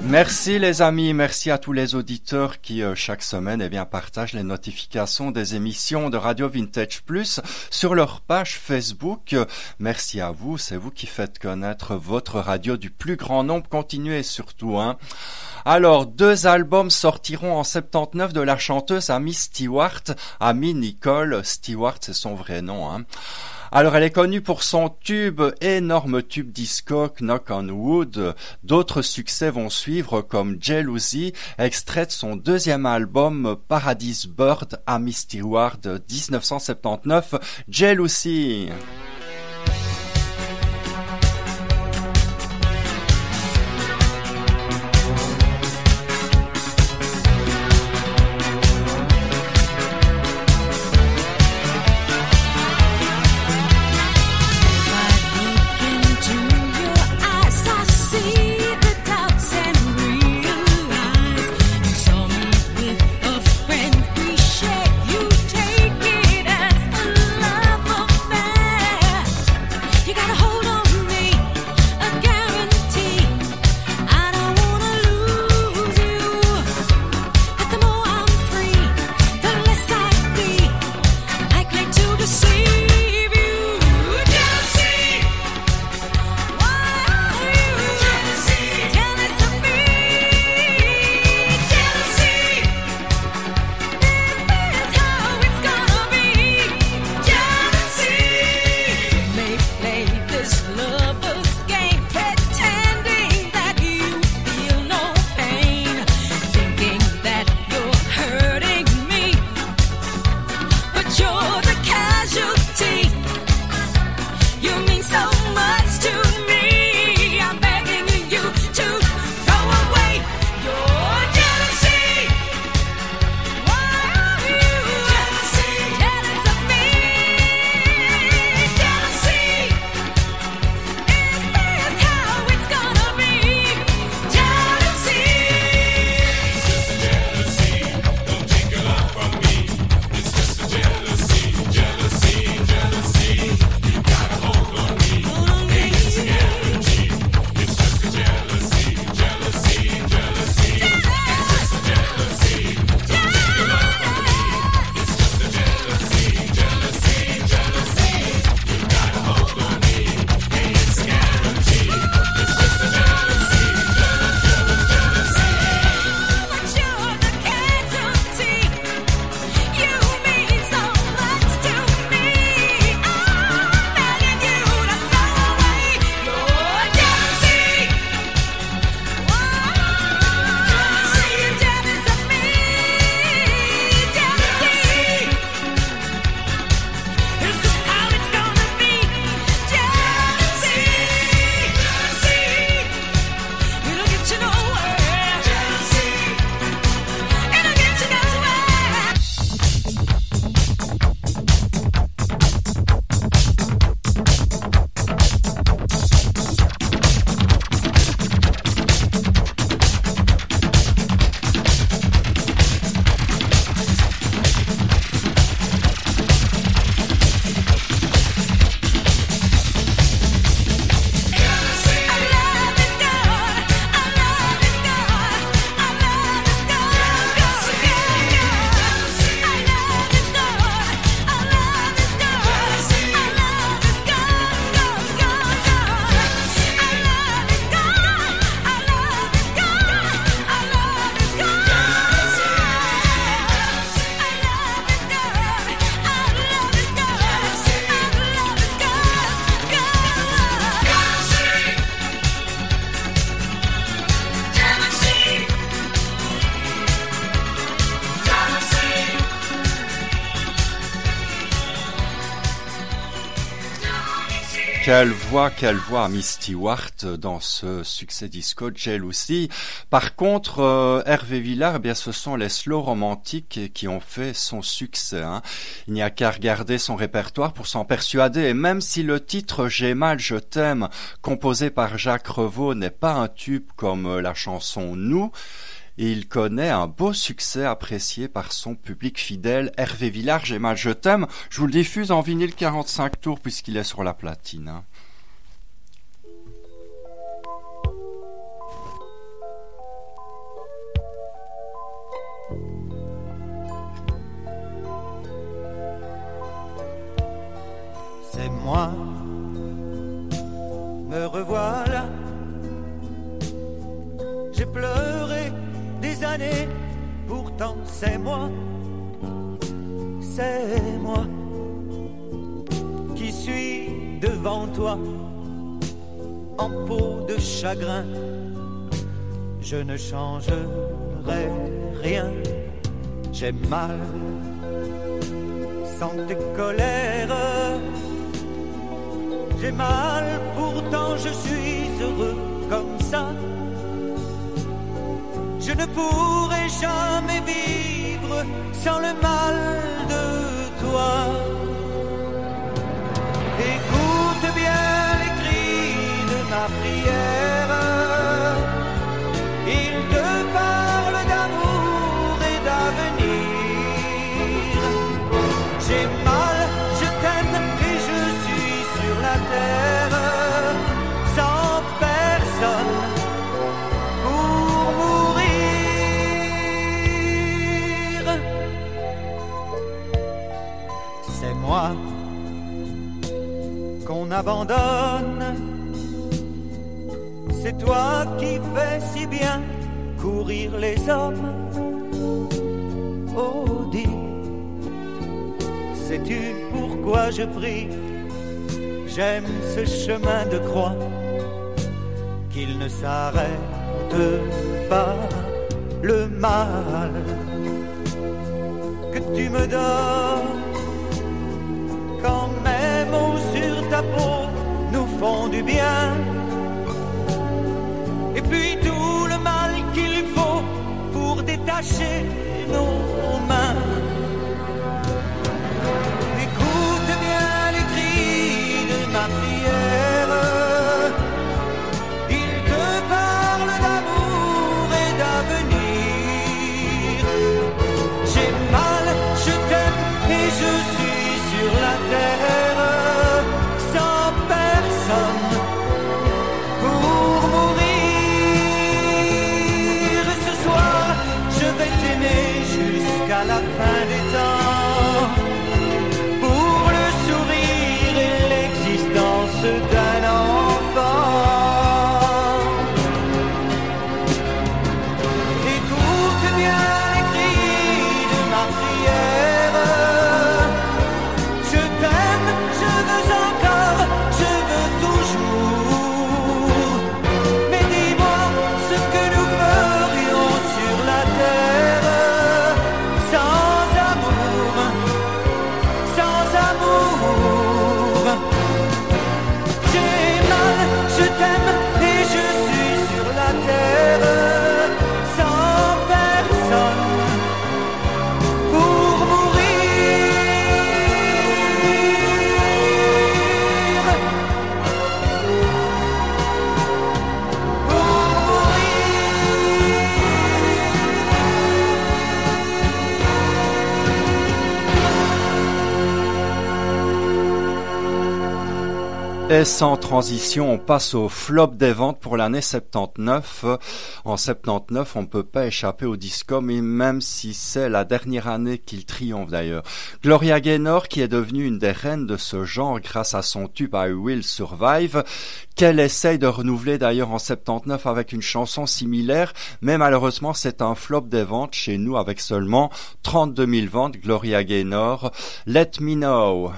Merci les amis, merci à tous les auditeurs qui euh, chaque semaine eh bien, partagent les notifications des émissions de Radio Vintage Plus sur leur page Facebook. Merci à vous, c'est vous qui faites connaître votre radio du plus grand nombre. Continuez surtout. Hein. Alors, deux albums sortiront en soixante-dix-neuf de la chanteuse Amy Stewart. Amy Nicole Stewart, c'est son vrai nom. Hein. Alors, elle est connue pour son tube, énorme tube disco, Knock on Wood. D'autres succès vont suivre comme Jealousy, extrait de son deuxième album Paradise Bird, Amy Stewart, dix-neuf cent soixante-dix-neuf, Jealousy. Quelle voix, quelle voix, Amy Stewart dans ce succès disco Jealousy. Par contre, euh, Hervé Villard, eh bien, ce sont les slow romantiques qui ont fait son succès. Hein. Il n'y a qu'à regarder son répertoire pour s'en persuader. Et même si le titre J'ai mal, je t'aime, composé par Jacques Revaux, n'est pas un tube comme la chanson Nous, il connaît un beau succès apprécié par son public fidèle. Hervé Villard, J'ai mal, je t'aime. Je vous le diffuse en vinyle quarante-cinq tours puisqu'il est sur la platine. Hein. moi, me revoilà. J'ai pleuré des années, pourtant c'est moi, c'est moi qui suis devant toi, en peau de chagrin. Je ne changerai rien, j'ai mal sans tes colères. J'ai mal, pourtant je suis heureux comme ça. Je ne pourrai jamais vivre sans le mal de toi. Écoute bien les cris de ma prière. Ils te parlent d'amour et d'avenir. J'ai mal, je t'aime et je suis sur la terre sans personne pour mourir. C'est moi qu'on abandonne. C'est toi qui fais si bien courir les hommes. Oh, dis, sais-tu pourquoi je prie? J'aime ce chemin de croix, qu'il ne s'arrête pas. Le mal que tu me donnes, quand mes mots sur ta peau nous font du bien. Et puis tout le mal qu'il faut pour détacher nos mains. Écoute bien les cris de ma prière. Ils te parlent d'amour et d'avenir. J'ai mal, je t'aime et je suis sur la terre sans personne pour mourir. Ce soir, je vais t'aimer jusqu'à la fin des temps, pour le sourire et l'existence d'un enfant. Écoute bien les cris de ma prière. Je t'aime, je veux encore, je veux toujours. Mais dis-moi ce que nous ferions sur la terre sans amour, sans amour. J'ai mal, je t'aime et je suis sur la terre sans personne pour mourir. Pour Et sans transition, on passe au flop des ventes pour l'année soixante-dix-neuf. En soixante-dix-neuf, on ne peut pas échapper au disco, mais même si c'est la dernière année qu'il triomphe d'ailleurs. Gloria Gaynor, qui est devenue une des reines de ce genre grâce à son tube I Will Survive, qu'elle essaye de renouveler d'ailleurs en soixante-dix-neuf avec une chanson similaire, mais malheureusement c'est un flop des ventes chez nous avec seulement trente-deux mille ventes. Gloria Gaynor, Let Me Know.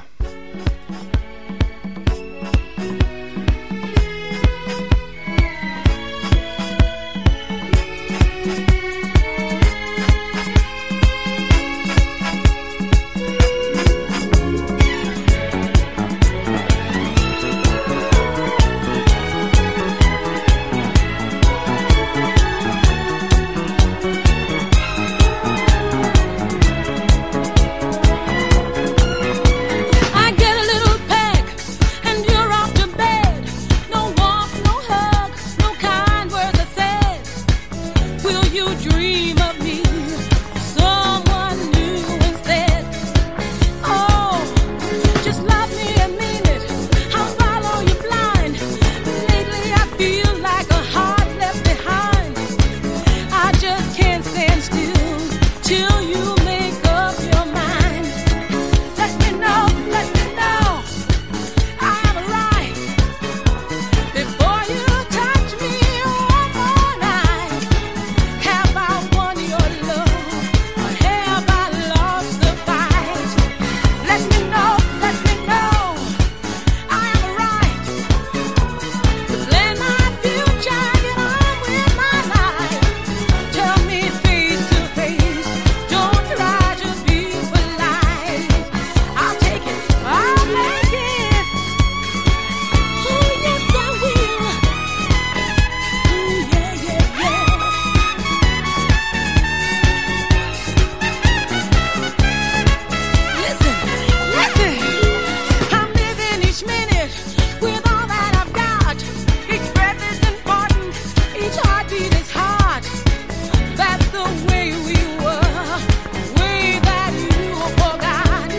I with all that I've got. Each breath is important, each heartbeat is hard. That's the way we were, way that you forgot.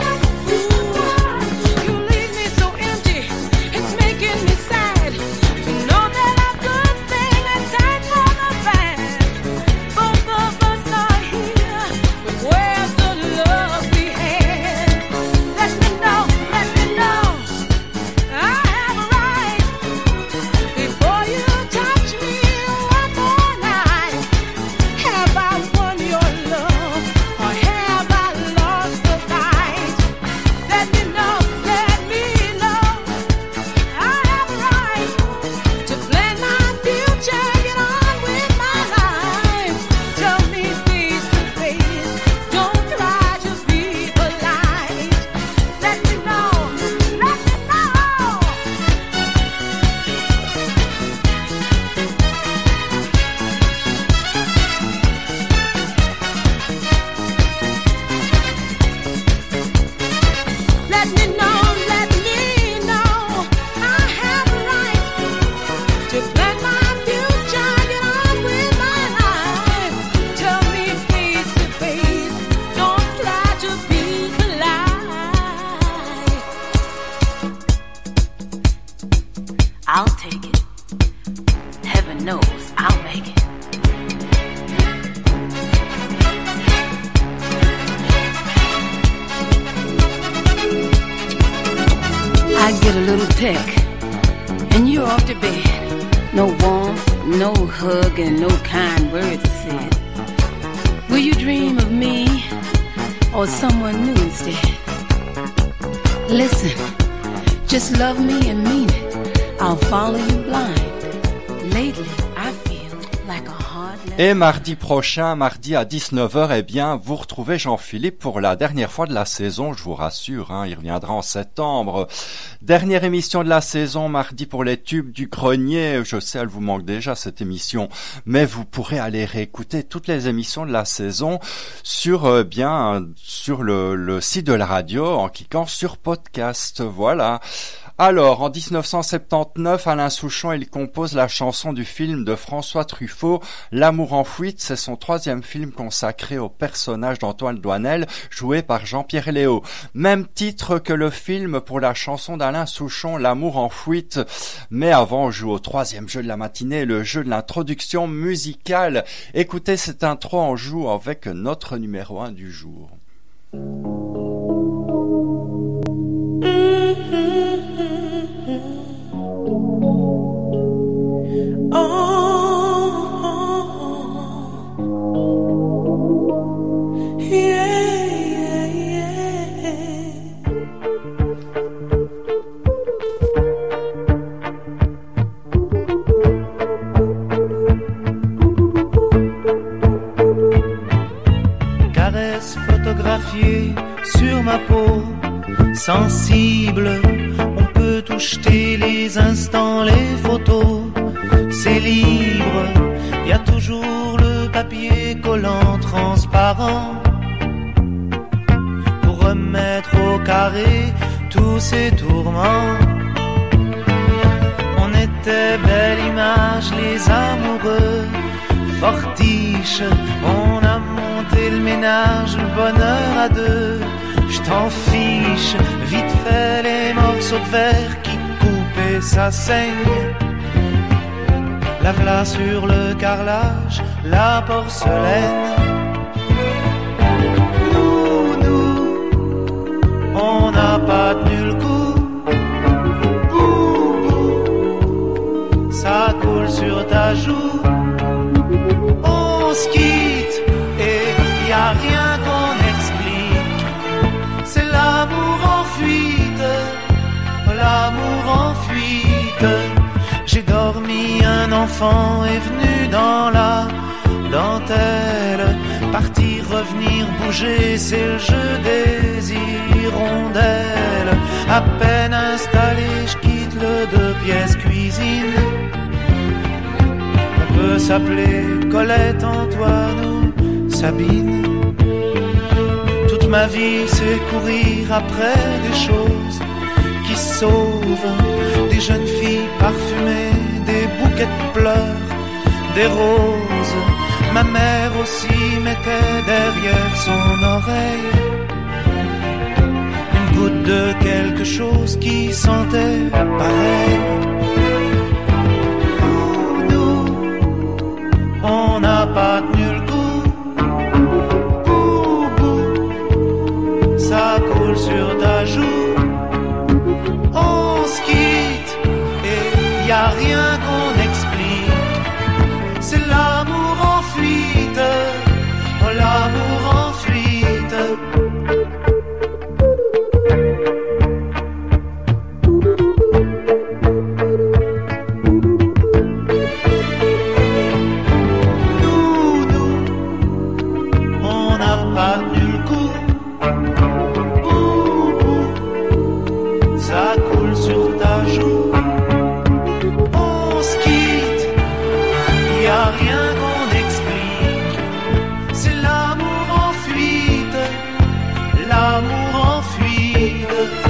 Ooh, you leave me so empty, it's making me sad to know that our good thing has turned for the bad. Both of us are here, but where's the love we had? Let me know, let me know, I have a right before you touch me one more night. Have I won your love, or have I lost the fight? Let me know, let me know, I have a right to plan my future, get on with my life. Tell me face to face, don't try to be polite. Let me know, let me know. Let me know, let me know, I have a right to plan my future, get on with my life. Tell me face to face, don't try to be polite. I'll take it. Heaven knows I'll make it. I get a little peck, and you're off to bed. No warmth, no hug, and no kind words are said. Will you dream of me or someone new instead? Listen, just love me and mean it. I'll follow you blind. Lately, I feel like a hard lead. Et mardi prochain, mardi à dix-neuf heures, eh bien, vous retrouvez Jean-Philippe pour la dernière fois de la saison, je vous rassure, hein, il reviendra en septembre. Dernière émission de la saison, mardi pour les tubes du grenier. Je sais, elle vous manque déjà cette émission, mais vous pourrez aller réécouter toutes les émissions de la saison sur, euh, bien, sur le, le site de la radio en cliquant sur podcast. Voilà. Alors, en dix-neuf cent soixante-dix-neuf, Alain Souchon, il compose la chanson du film de François Truffaut, L'amour en fuite. C'est son troisième film consacré au personnage d'Antoine Doinel, joué par Jean-Pierre Léaud. Même titre que le film pour la chanson d'Alain Souchon, L'amour en fuite. Mais avant, on joue au troisième jeu de la matinée, le jeu de l'introduction musicale. Écoutez cette intro, on joue avec notre numéro un du jour. Oh, oh, oh. Yeah, yeah, yeah. Caresse photographiée sur ma peau, sensible, on peut tout jeter les instants, les photos. C'est libre, y a toujours le papier collant transparent pour remettre au carré tous ces tourments. On était belle image, les amoureux fortiches. On a monté le ménage, le bonheur à deux. Je t'en fiche, vite fait les morceaux de verre qui coupent et ça saigne. La v'là sur le carrelage, la porcelaine. Nous, nous, on n'a pas tenu le coup. Bouh, bouh, ça coule sur ta joue. On se quitte et y a rien qu'on explique. C'est l'amour en fuite, l'amour en fuite. J'ai dormi, un enfant est venu dans la dentelle. Partir, revenir, bouger, c'est le jeu des hirondelles. À peine installé, je quitte le deux pièces cuisine. On peut s'appeler Colette, Antoine ou Sabine. Toute ma vie, c'est courir après des choses qui sauve, des jeunes filles parfumées, des bouquets de pleurs, des roses. Ma mère aussi mettait derrière son oreille une goutte de quelque chose qui sentait pareil. Nous, on n'a pas tenu le coup. Bou, bou, ça coule sur ta joue. On se quitte et y a rien qu'on explique. C'est l'amour en fuite, oh l'amour en fuite. Nous, nous, on n'a pas tenu le coup. Ouh, ouh, ça coule sur ta joue. On se quitte, y a rien qu'on explique. C'est l'amour en fuite, l'amour en fuite.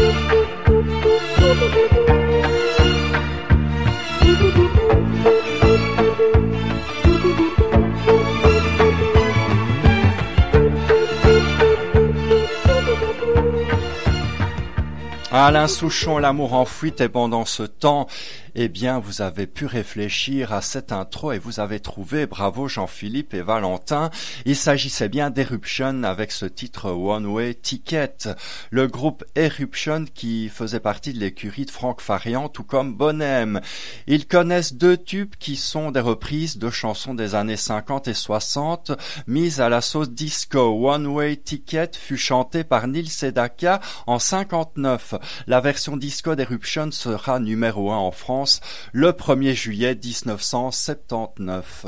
Alain Souchon, l'amour en fuite, et pendant ce temps, eh bien, vous avez pu réfléchir à cette intro et vous avez trouvé, bravo Jean-Philippe et Valentin, il s'agissait bien d'Eruption avec ce titre One Way Ticket. Le groupe Eruption qui faisait partie de l'écurie de Franck Farian, tout comme Bonhem. Ils connaissent deux tubes qui sont des reprises de chansons des années cinquante et soixante, mises à la sauce disco. One Way Ticket fut chanté par Neil Sedaka en cinquante-neuf. La version disco d'Eruption sera numéro un en France le premier juillet dix-neuf cent soixante-dix-neuf.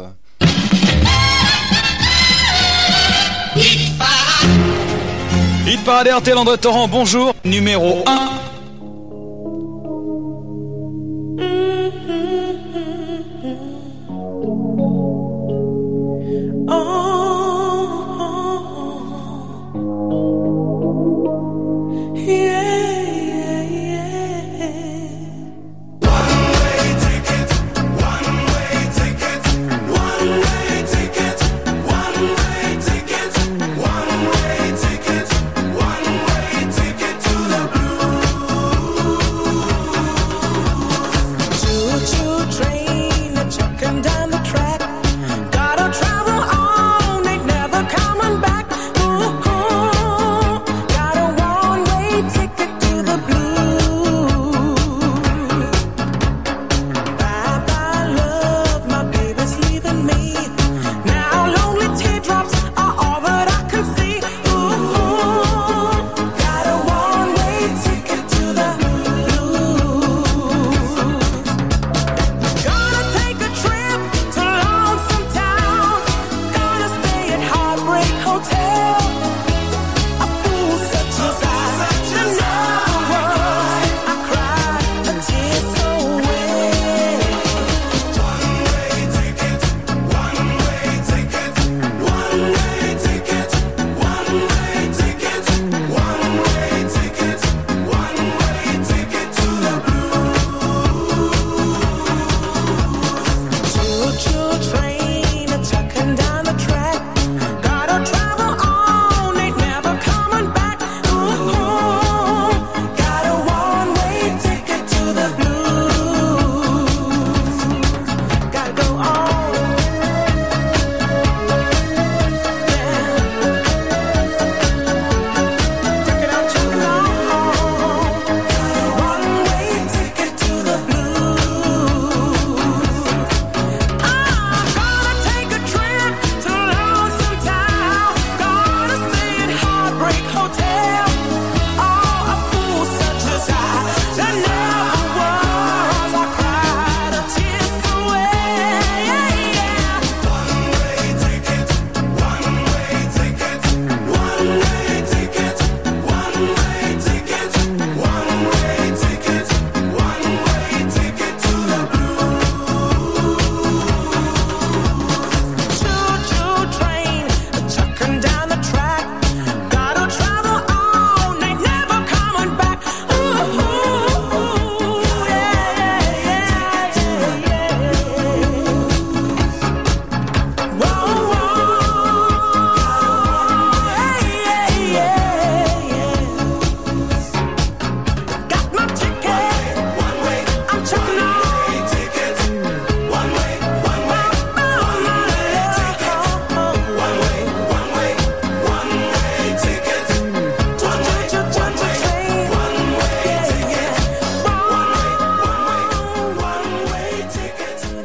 Hit Parade R T L André Torrent, bonjour, numéro un. One way ticket to the blue.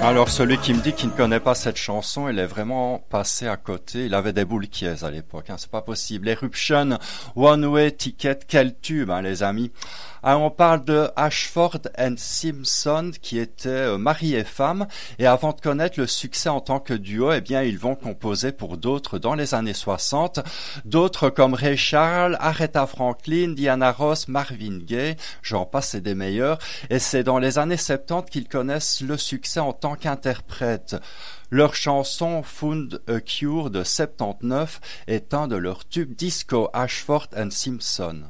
Alors celui qui me dit qu'il ne connaît pas cette chanson, il est vraiment passé à côté. Il avait des boules quièses à l'époque, hein, c'est pas possible. Eruption, One Way Ticket, quel tube, hein, les amis. Ah, on parle de Ashford and Simpson qui étaient euh, mari et femme, et avant de connaître le succès en tant que duo, eh bien ils vont composer pour d'autres dans les années soixante, d'autres comme Ray Charles, Aretha Franklin, Diana Ross, Marvin Gaye, j'en passe, c'est des meilleurs, et c'est dans les années soixante-dix qu'ils connaissent le succès en tant qu'interprètes. Leur chanson Found a Cure de soixante-dix-neuf est un de leurs tubes disco, Ashford and Simpson.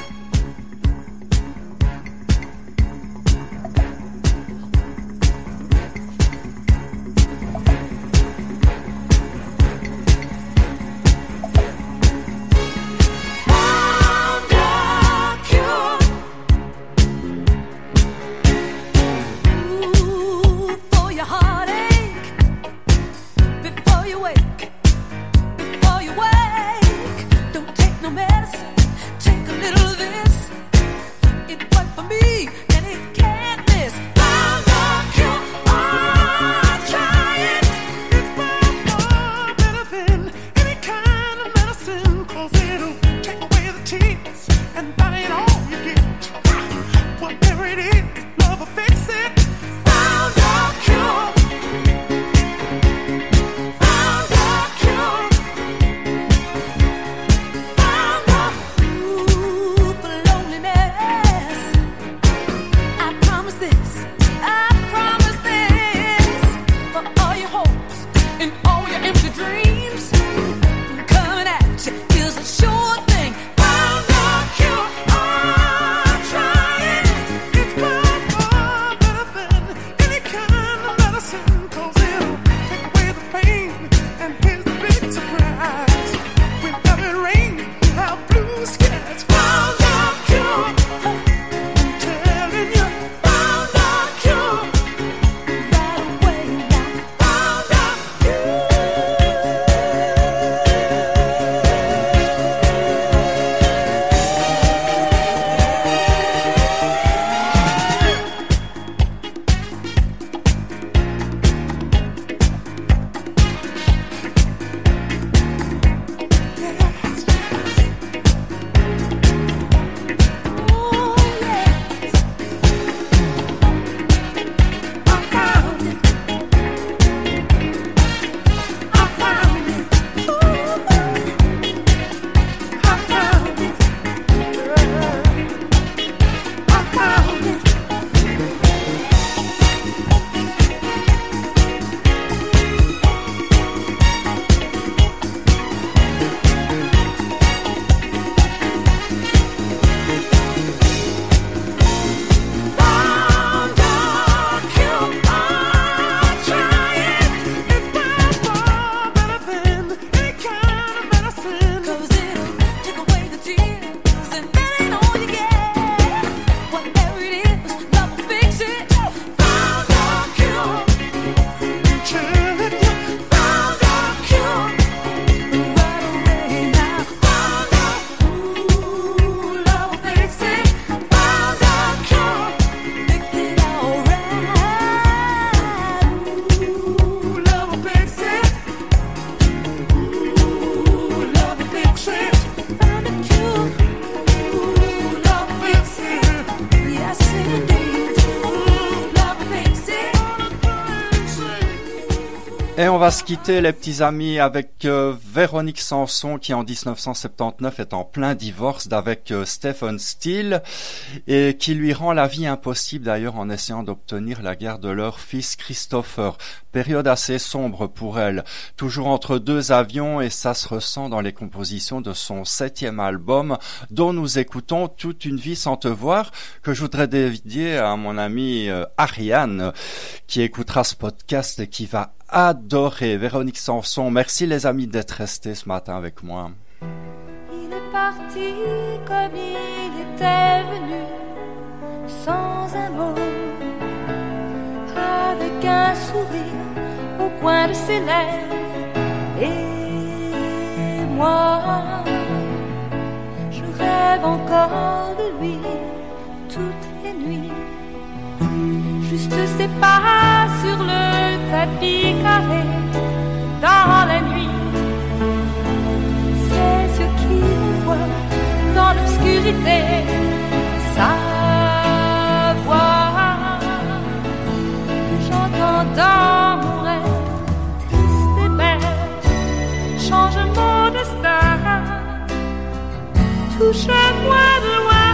Et on va se quitter, les petits amis, avec euh, Véronique Sanson, qui en dix-neuf cent soixante-dix-neuf est en plein divorce d'avec euh, Stephen Steele, et qui lui rend la vie impossible d'ailleurs en essayant d'obtenir la garde de leur fils Christopher. Période assez sombre pour elle, toujours entre deux avions, et ça se ressent dans les compositions de son septième album, dont nous écoutons Toute une vie sans te voir, que je voudrais dédier à mon amie euh, Ariane, qui écoutera ce podcast et qui va adorer. Véronique Sanson, merci les amis d'être restés ce matin avec moi. Il est parti comme il était venu, sans un mot, avec un sourire au coin de ses lèvres. Et moi, je rêve encore de lui toutes les nuits. juste ses pas sur le tapis carré dans la nuit. Ses yeux qui me voient dans l'obscurité, sa voix que j'entends dans mon rêve triste et belle change mon destin, touche-moi de loin,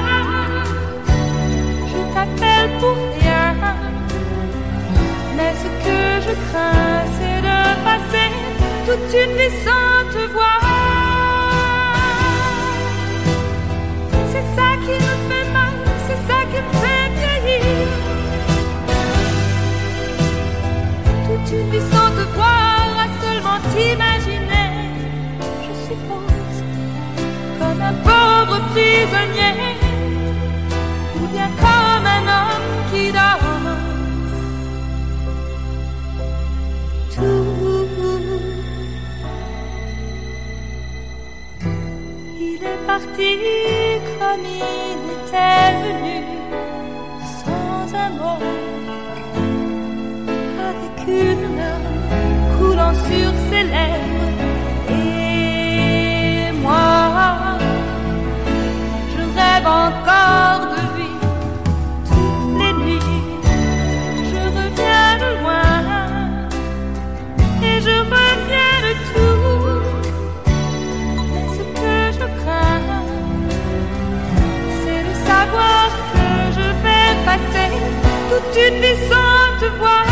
je t'appelle pour rien, mais ce que je crains c'est de passer toute une vie sans te voir. C'est ça qui me fait mal, c'est ça qui me fait vieillir. Toute une vie sans te voir, à seulement t'imaginer, je suppose, comme un pauvre prisonnier, ou bien comme un homme qui dort. Tout, il est parti comme il était venu, sans un mot, avec une larme coulant sur ses lèvres. Et moi, je rêve encore de lui toutes les nuits. Je reviens de loin et je reviens de tout, mais ce que je crains c'est de savoir que je vais passer toute une vie sans te voir.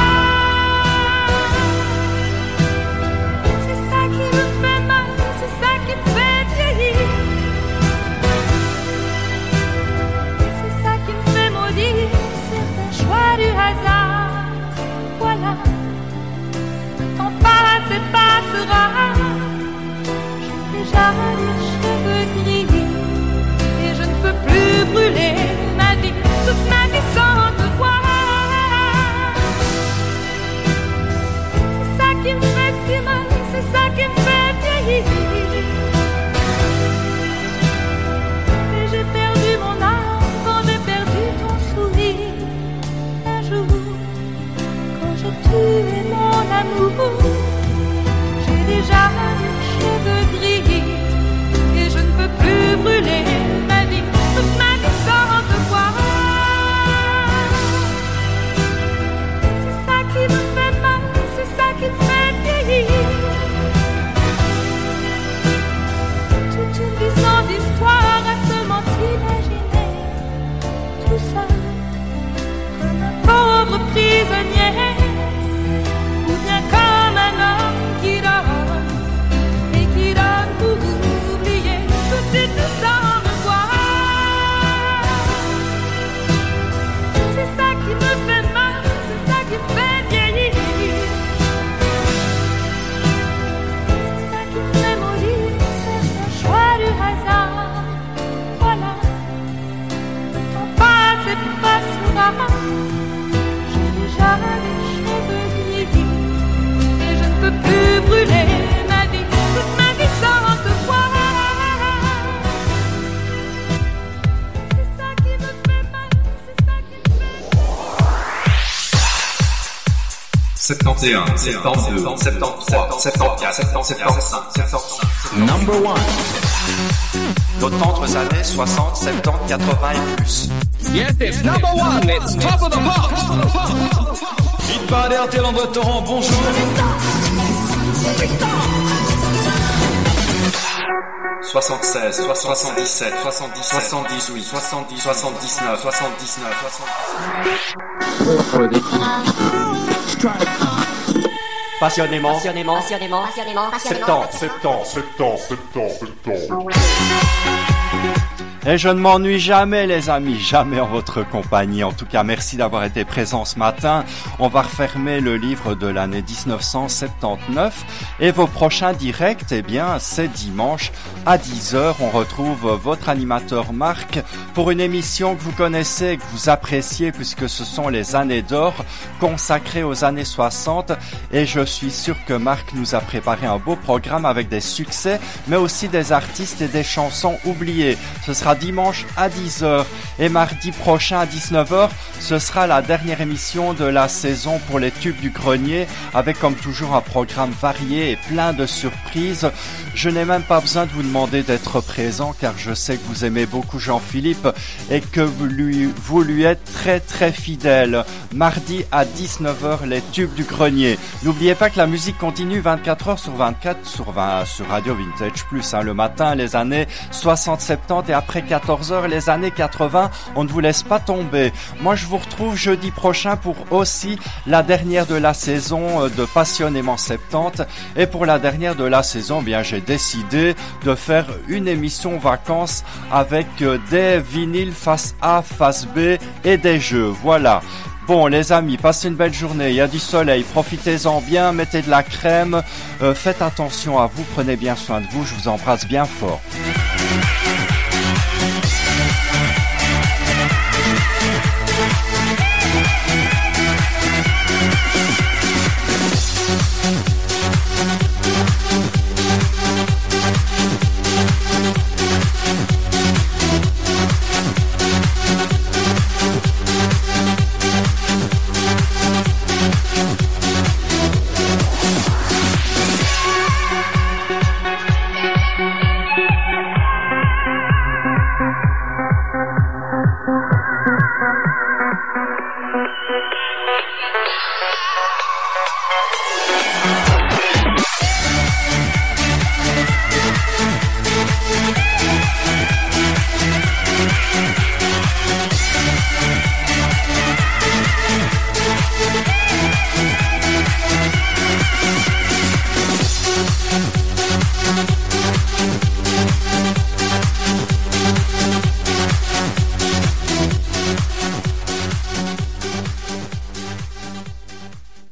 C'est ça qui me fait mal, c'est ça qui me fait vieillir. C'est ça qui me fait maudire certains choix du hasard. Voilà, le temps passe et passera. J'ai déjà les cheveux gris et je ne peux plus brûler ma vie, toute ma vie sans te voir. C'est ça qui me fait si mal, c'est ça qui me fait vieillir. Et j'ai perdu mon âme quand j'ai perdu ton sourire. Un jour, quand j'ai tué mon amour, j'ai déjà les cheveux gris et je ne peux plus brûler ma vie, toute ma vie sans te voir. C'est ça qui me fait mal, c'est ça qui me fait vieillir. Toute une vie sans histoire à seulement t'imaginer, tout seul, comme un pauvre prisonnier, ou bien comme un homme qui dort et qui donne pour oublier toute une vie sans me voir. C'est ça qui me fait mal, c'est ça qui me fait vieillir. C'est ça qui me fait maudire certains choix du hasard. Voilà, le temps passe et passera. J'ai déjà les cheveux gris et je ne peux plus brûler ma vie, toute ma vie sans te voir. C'est ça qui me fait mal, c'est ça qui me fait soixante et un, soixante-deux, soixante-treize, soixante-quatre, soixante-quinze, soixante-cinq. Number one. Nos tendres années soixante, soixante-dix, quatre-vingts et plus. Yes, it's number one, it's top of the pops. Hit parade R T L André Torrent, bonjour. soixante-seize, soixante-dix-sept, soixante-dix, soixante-dix-huit, soixante-dix, soixante-dix-neuf, soixante-dix-neuf, Passionnément. Passionnément, passionnément, passionnément, passionnément. Septembre, septembre, septembre, septembre, septembre. Et je ne m'ennuie jamais, les amis, jamais en votre compagnie. En tout cas, merci d'avoir été présents ce matin. On va refermer le livre de l'année dix-neuf cent soixante-dix-neuf. Et vos prochains directs, eh bien, c'est dimanche à dix heures. On retrouve votre animateur Marc pour une émission que vous connaissez et que vous appréciez, puisque ce sont les années d'or consacrées aux années soixante. Et je suis sûr que Marc nous a préparé un beau programme avec des succès, mais aussi des artistes et des chansons oubliées. Ce sera sera dimanche à dix heures et mardi prochain à dix-neuf heures. Ce sera la dernière émission de la saison pour les tubes du grenier, avec comme toujours un programme varié et plein de surprises. Je n'ai même pas besoin de vous demander d'être présent, car je sais que vous aimez beaucoup Jean-Philippe et que vous lui, vous lui êtes très très fidèle. Mardi à dix-neuf heures, les tubes du grenier. N'oubliez pas que la musique continue vingt-quatre heures sur vingt-quatre sur, vingt, sur Radio Vintage Plus. Hein, le matin, les années soixante soixante-dix et après quatorze heures, les années quatre-vingts. On ne vous laisse pas tomber. Moi, je vous retrouve jeudi prochain pour aussi la dernière de la saison de Passionnément soixante-dix. Et pour la dernière de la saison, bien, j'ai décidé de faire une émission vacances avec des vinyles face A, face B et des jeux. Voilà. Bon les amis, passez une belle journée, il y a du soleil, profitez-en bien, mettez de la crème, euh, faites attention à vous, prenez bien soin de vous, je vous embrasse bien fort.